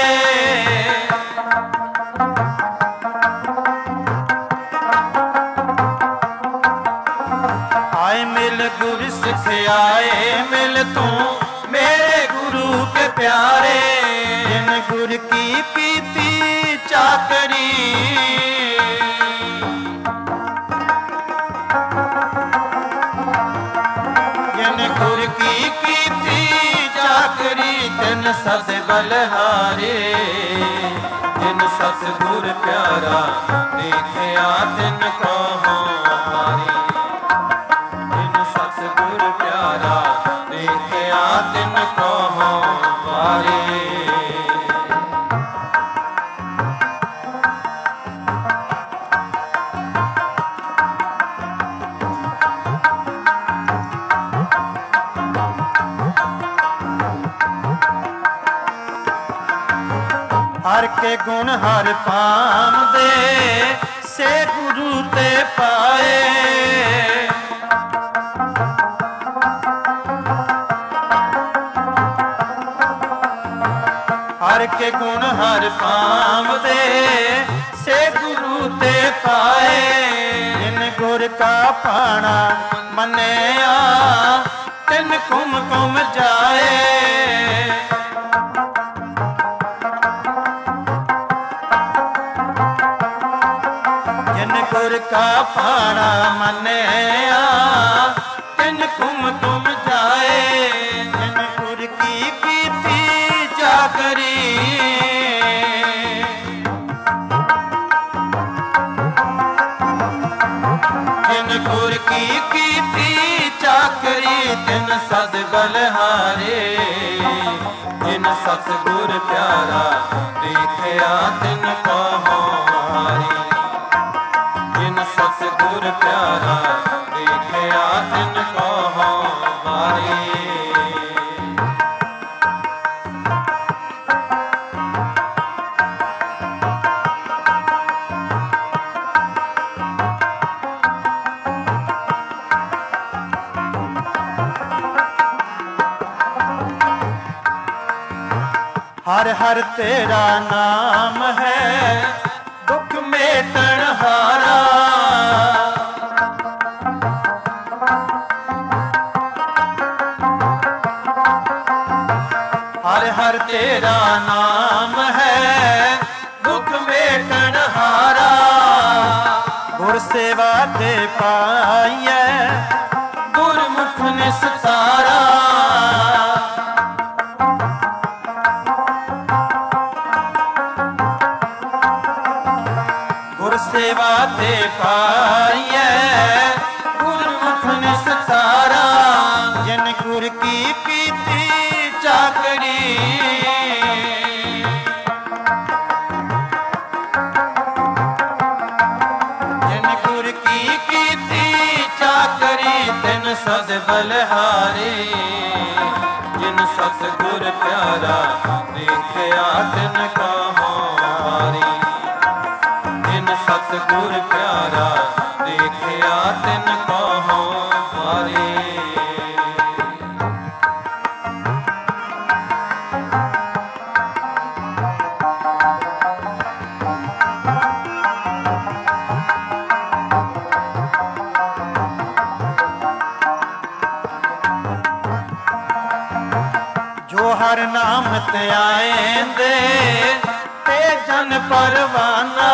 ਆਏ ਮਿਲ ਗੁਰ ਸਿਖਿਆਏ ਮਿਲ ਤੂੰ ਮੇਰੇ ਗੁਰੂ ਕੇ ਪਿਆਰੇ। ਜਿਨ ਗੁਰ ਕੀ ਪੀਤੀ ਚਾਕਰੀ। ਜਿਨ ਗੁਰ ਕੀ ਪੀਤੀ ਚਾਕਰੀ ਤਿਨ ਸਦ ਬਲਿਹਾਰੇ। ਜਿਨ ਸਤਿਗੁਰ ਪਿਆਰਾ ਦੇਖਿਆ ਤਿਨ ਕਹਾਂ ਵਾਰੀ। ਜਿਨ ਸਤਿਗੁਰ ਪਿਆਰਾ ਦੇਖਿਆ ਤਿਨ ਕਹਾਂ ਵਾਰੀ। ਹਰ ਕੇ ਗੁਣ ਹਰ ਪਾਵਦੇ ਸੇ ਗੁਰੂ ਤੇ ਪਾਏ। ਹਰ ਕੇ ਗੁਣ ਹਰ ਪਾਵਦੇ ਸੇ ਗੁਰੂ ਤੇ ਪਾਏ। ਜਿਨ ਗੁਰ ਕਾ ਪਾਣਾ ਮੰਨਿਆ ਤਿਨ ਕੁਮ ਕੁਮ ਜਾਏ। ਗੁਰ ਕਾ ਪਾਣਾ ਮੰਨਿਆ ਤਿਨ ਕੁਮ ਕੁਮ ਜਾਏ। ਜਿਨ ਗੁਰ ਕੀ ਪੀਤੀ ਚਾਕਰੀ। ਜਿਨ ਗੁਰ ਕੀ ਪੀਤੀ ਚਾਕਰੀ ਤਿਨ ਸਦ ਬਲਿਹਾਰੇ। ਜਿਨ ਸਤਿਗੁਰ ਪਿਆਰਾ ਦੇਖਿਆ ਤਿਨ ਕਹਾਂ ਵਾਰੀ। ਜਿਨ ਸਤਿਗੁਰ ਪਿਆਰਾ ਦੇਖਿਆ ਤਿਨ ਕਹਾਂ ਵਾਰੀ। हर हर तेरा नाम है दुख मेटन हारा। हर हर तेरा नाम है दुख मेटन हारा। ਗੁਰ ਸੇਵਾ ਤੇ ਪਾਈਐ ਗੁਰਮੁਖ ਨਿਸਤਾਰਾ। ਗੁਰ ਸੇਵਾ ਤੇ ਪਾਈਐ ਗੁਰਮੁਖ ਨਿਸਤਾਰਾ। ਜਿਨ ਗੁਰ ਕੀ ਕੀਤੀ ਚਾਕਰੀ ਤਿਨ ਸਦ ਬਲਿਹਾਰੀ। ਜਿਨ ਸਤਿਗੁਰ ਪਿਆਰਾ ਦੇਖਿਆ ਤਿਨ ਕਹਉ ਵਾਰੀ। ਜਿਨ ਸਤਿਗੁਰ ਪਿਆਰਾ ਦੇਖਿਆ ਤਿਨ ਕਹਉ ਵਾਰੀ। ਹਰ ਨਾਮ ਧਿਆਏਂਦੇ ਤੇ ਜਨ ਪਰਵਾਨਾ।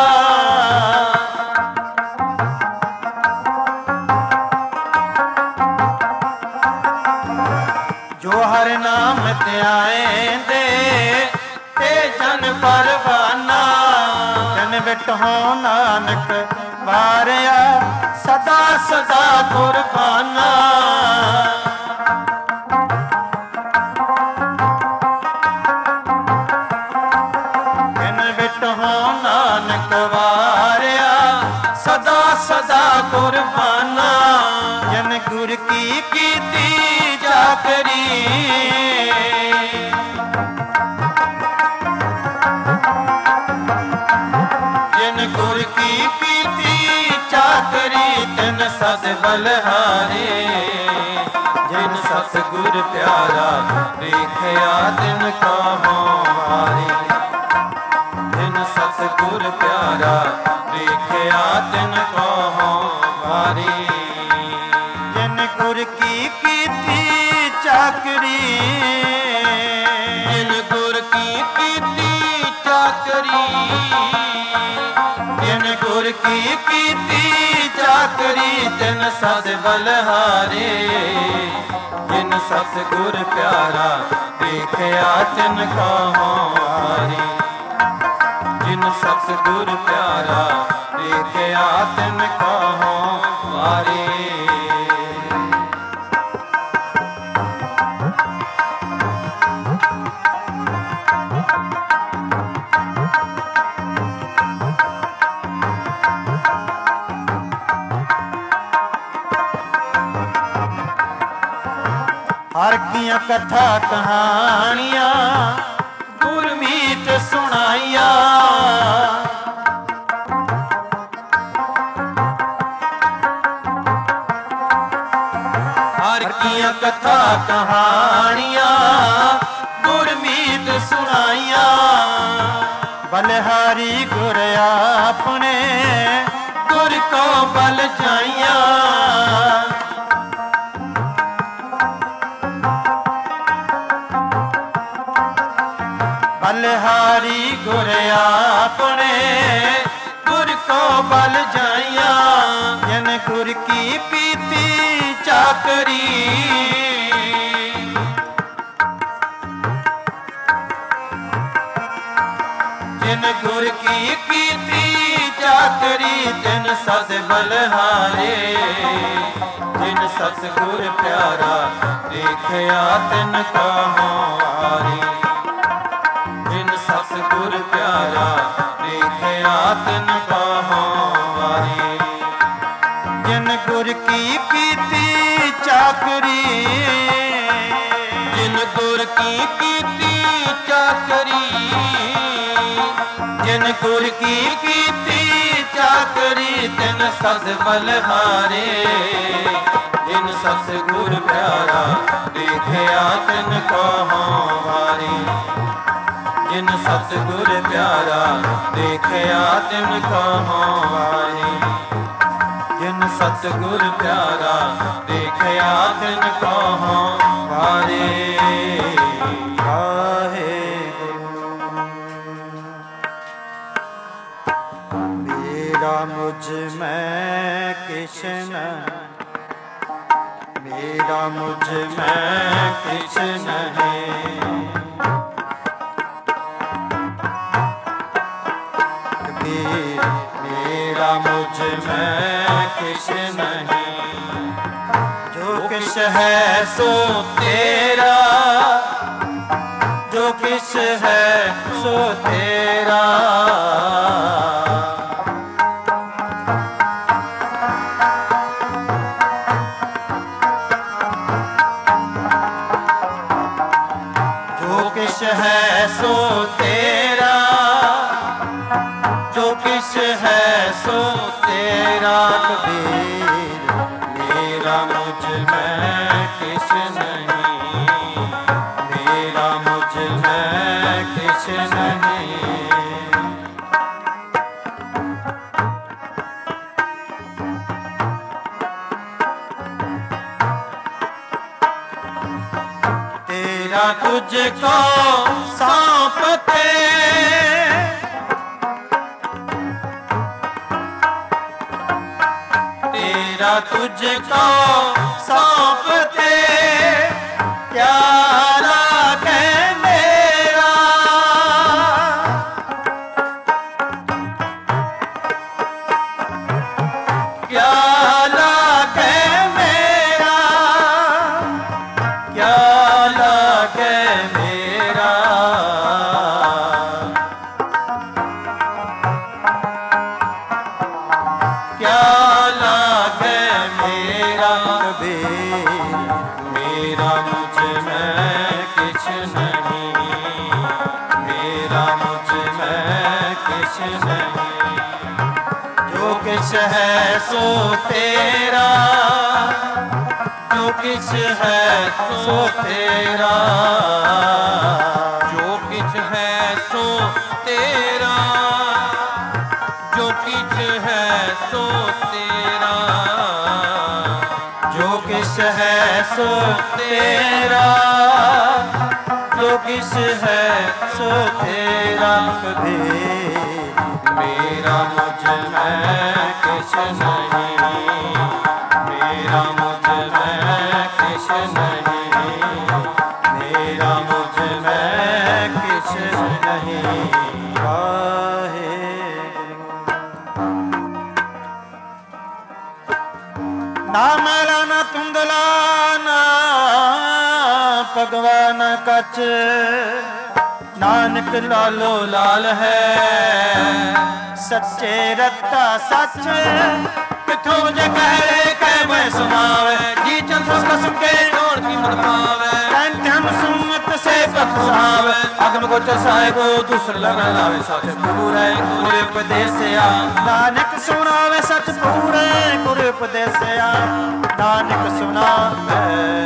ਜੋ ਹਰ ਨਾਮ ਧਿਆਏਂਦੇ ਤੇ ਜਨ ਪਰਵਾਨਾ। ਜਨ ਬਿਟਹੁ ਨਾਨਕ ਵਾਰਿਆ ਸਦਾ ਸਦਾ ਕੁਰਬਾਨਾ। ਨਾਨਕ ਵਾਰਿਆ ਸਦਾ ਸਦਾ ਕੁਰਬਾਨਾ। ਜਨ ਗੁਰ ਕੀ ਕੀਤੀ ਚਾਕਰੀ ਜਿਨ ਗੁਰ ਕੀ ਕੀਤੀ ਚਾਕਰੀ ਤਿਨ ਸਦ ਬਲਿਹਾਰੀ। ਜਿਨ ਸਤਿਗੁਰ ਪਿਆਰਾ ਦੇਖਿਆ ਤਿਨ ਕਹਉ ਵਾਰੀ। ਜਿਨ ਸਤਿਗੁਰ ਪਿਆਰਾ ਦੇਖਿਆ ਤਿਨ ਕਹਉ ਵਾਰੀ। ਜਿਨ ਗੁਰ ਕੀ ਕੀਤੀ ਚਾਕਰੀ ਜਿਨ ਗੁਰ ਕੀ ਕੀਤੀ ਚਾਕਰੀ ਜਿਨ ਗੁਰ ਕੀ ਕੀਤੀ ਚਾਕਰੀ ਤਿਨ ਸਦ ਬਲਿਹਾਰੀ। ਜਿਨ ਸਤਿਗੁਰ ਪਿਆਰਾ ਦੇਖਿਆ ਤਿਨ ਕਹਉ ਵਾਰੀ। ਜਿਨ ਸਤਿਗੁਰ ਪਿਆਰਾ ਦੇਖਿਆ ਤਿਨ ਕਹਉ ਵਾਰੀ। ਹਰ ਕੀਆਂ ਕਥਾ ਕਹਾਣੀਆਂ ਗੁਰਮੀਤ ਸੁਣਾਈਆਂ। ਹਰ ਕੀਆਂ ਕਥਾ ਕਹਾਣੀਆਂ ਗੁਰਮੀਤ ਸੁਣਾਈਆਂ। ਬਲਿਹਾਰੀ ਗੁਰ ਆਪਣੇ ਗੁਰ ਕੋ ਬਲ ਜਾਈਆਂ। ਬਲਿਹਾਰੀ ਗੁਰ ਆਪਣੇ ਗੁਰ ਕੋ ਬਲ ਜਾਈਆਂ। ਜਿਨ ਗੁਰ ਕੀ ਪੀਤੀ ਚਾਕਰੀ ਜਿਨ ਗੁਰ ਕੀ ਪੀਤੀ ਚਾਕਰੀ ਤਿਨ ਸਦ ਬਲਿਹਾਰੀ। ਜਿਨ ਸਤਿਗੁਰ ਪਿਆਰਾ ਦੇਖਿਆ ਤਿਨ ਕਹਉ ਵਾਰੀ। ਜਿਨ ਸਤਿਗੁਰ ਪਿਆਰਾ ਦੇਖਿਆ ਤਿਨ ਕਹਉ ਵਾਰੀ। ਜਿਨ ਗੁਰ ਕੀ ਪੀਤੀ ਚਾਕਰੀ ਜਿਨ ਗੁਰ ਕੀ ਪੀਤੀ ਚਾਕਰੀ ਜਿਨ ਗੁਰ ਕੀ ਪੀਤੀ ਚਾਕਰੀ ਤਿਨ ਸਦ ਬਲਿਹਾਰੀ। ਜਿਨ ਸਤਿਗੁਰ ਪਿਆਰਾ ਦੇਖਿਆ ਤਿਨ ਕਹਉ ਵਾਰੀ। ਜਿਨ ਸਤਿਗੁਰ ਪਿਆਰਾ ਦੇਖਿਆ ਤਿਨ ਕਹਉ ਵਾਰੀ। ਜਿਨ ਸਤਿਗੁਰ ਪਿਆਰਾ ਦੇਖਿਆ ਤਿਨ ਕਹਉ ਵਾਰੀ। ਮੇਰਾ ਮੁਝ ਮੈਂ कृष्ण मेरा मुझ में किछ नहीं। कबीर मेरा मुझ में किछ नहीं, जो किछ है सो तेरा, जो किछ है सो तेरा। जो किछ है सो तेरा, जो किछ है सो तेरा। कबीर मेरा मुझ में किछ नहीं, मेरा मुझ में किछ नहीं। तेरा तुझको सौंपते, तेरा तुझको सौंपते, क्या लागे मेरा, क्या लागे मेरा, क्या लागे मेरा। क्या लागे मेरा। कबीर मेरा मुझ में किछ नहीं, मेरा मुझ में किछ नहीं। जो किछ है सो तेरा, जो किछ है सो तेरा। जो किछ है सो तेरा, जो किछ है सो तेरा। जो किछ है सो तेरा, जो किछ है सो तेरा। कबीर मेरा मुझ में किछ नहीं, मेरा मुझ में किछ नहीं, मेरा मुझ में किछ नहीं। ना मैला ना धुंधला ना भगवान कच, नानक लालो लाल है सच्चे रत्ता सच। किथों जे कहरे कह मैं सुनावे, जी चंद कसम के कौन कीमत पावे। कंठ हम सुमत से पथ सुहावे, अगम गोचर साहिबो दूसर लगन लावे। सच पूरे गुरे उपदेसिया, नानक सुनावे सच पूरे गुर उपदेसिया। नानक सुनावे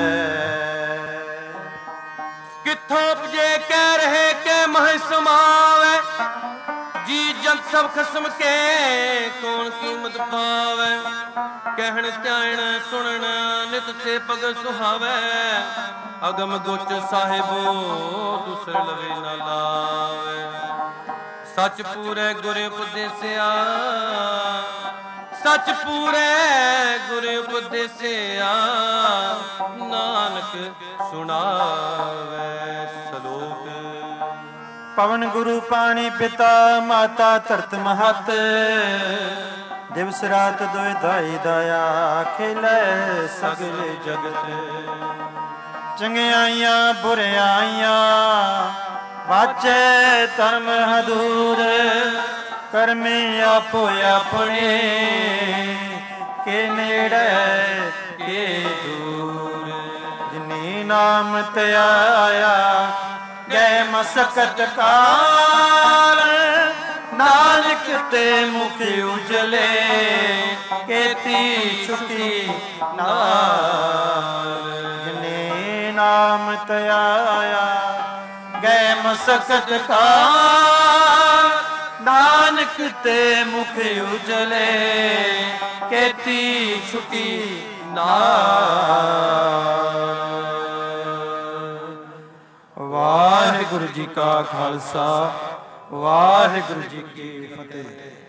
किथों उपजे कह रहे के मह समावे। जी जंत सब खसम के कौन कीमत पावे। कहण त्याण सुनन नित से पग सुहावे। अगम गोचर साहिबो दूसर लवे न लावे। सच पूरे गुर उपदेसिया, सच पूरे गुर उपदेसिया। नानक सुनावे सलोक। पवन गुरु पानी पिता माता धरत महत। दिवस रात दोय दाई दया खिलै सगले जगत। चंगियाइयां बुरियाइयां वाचे धर्म हदूर। करमे आपो अपने के नेड़े के दूर। जिनी नाम ते आया गए मसकत काल। नानक ते मुख उजले केती छुटी नाल। जिने नाम ते आया गए मसकत काल। नानक ते मुख उजले केती छुटी नाल। वाहिगुरु जी का खालसा वाहिगुरु जी की फतेह।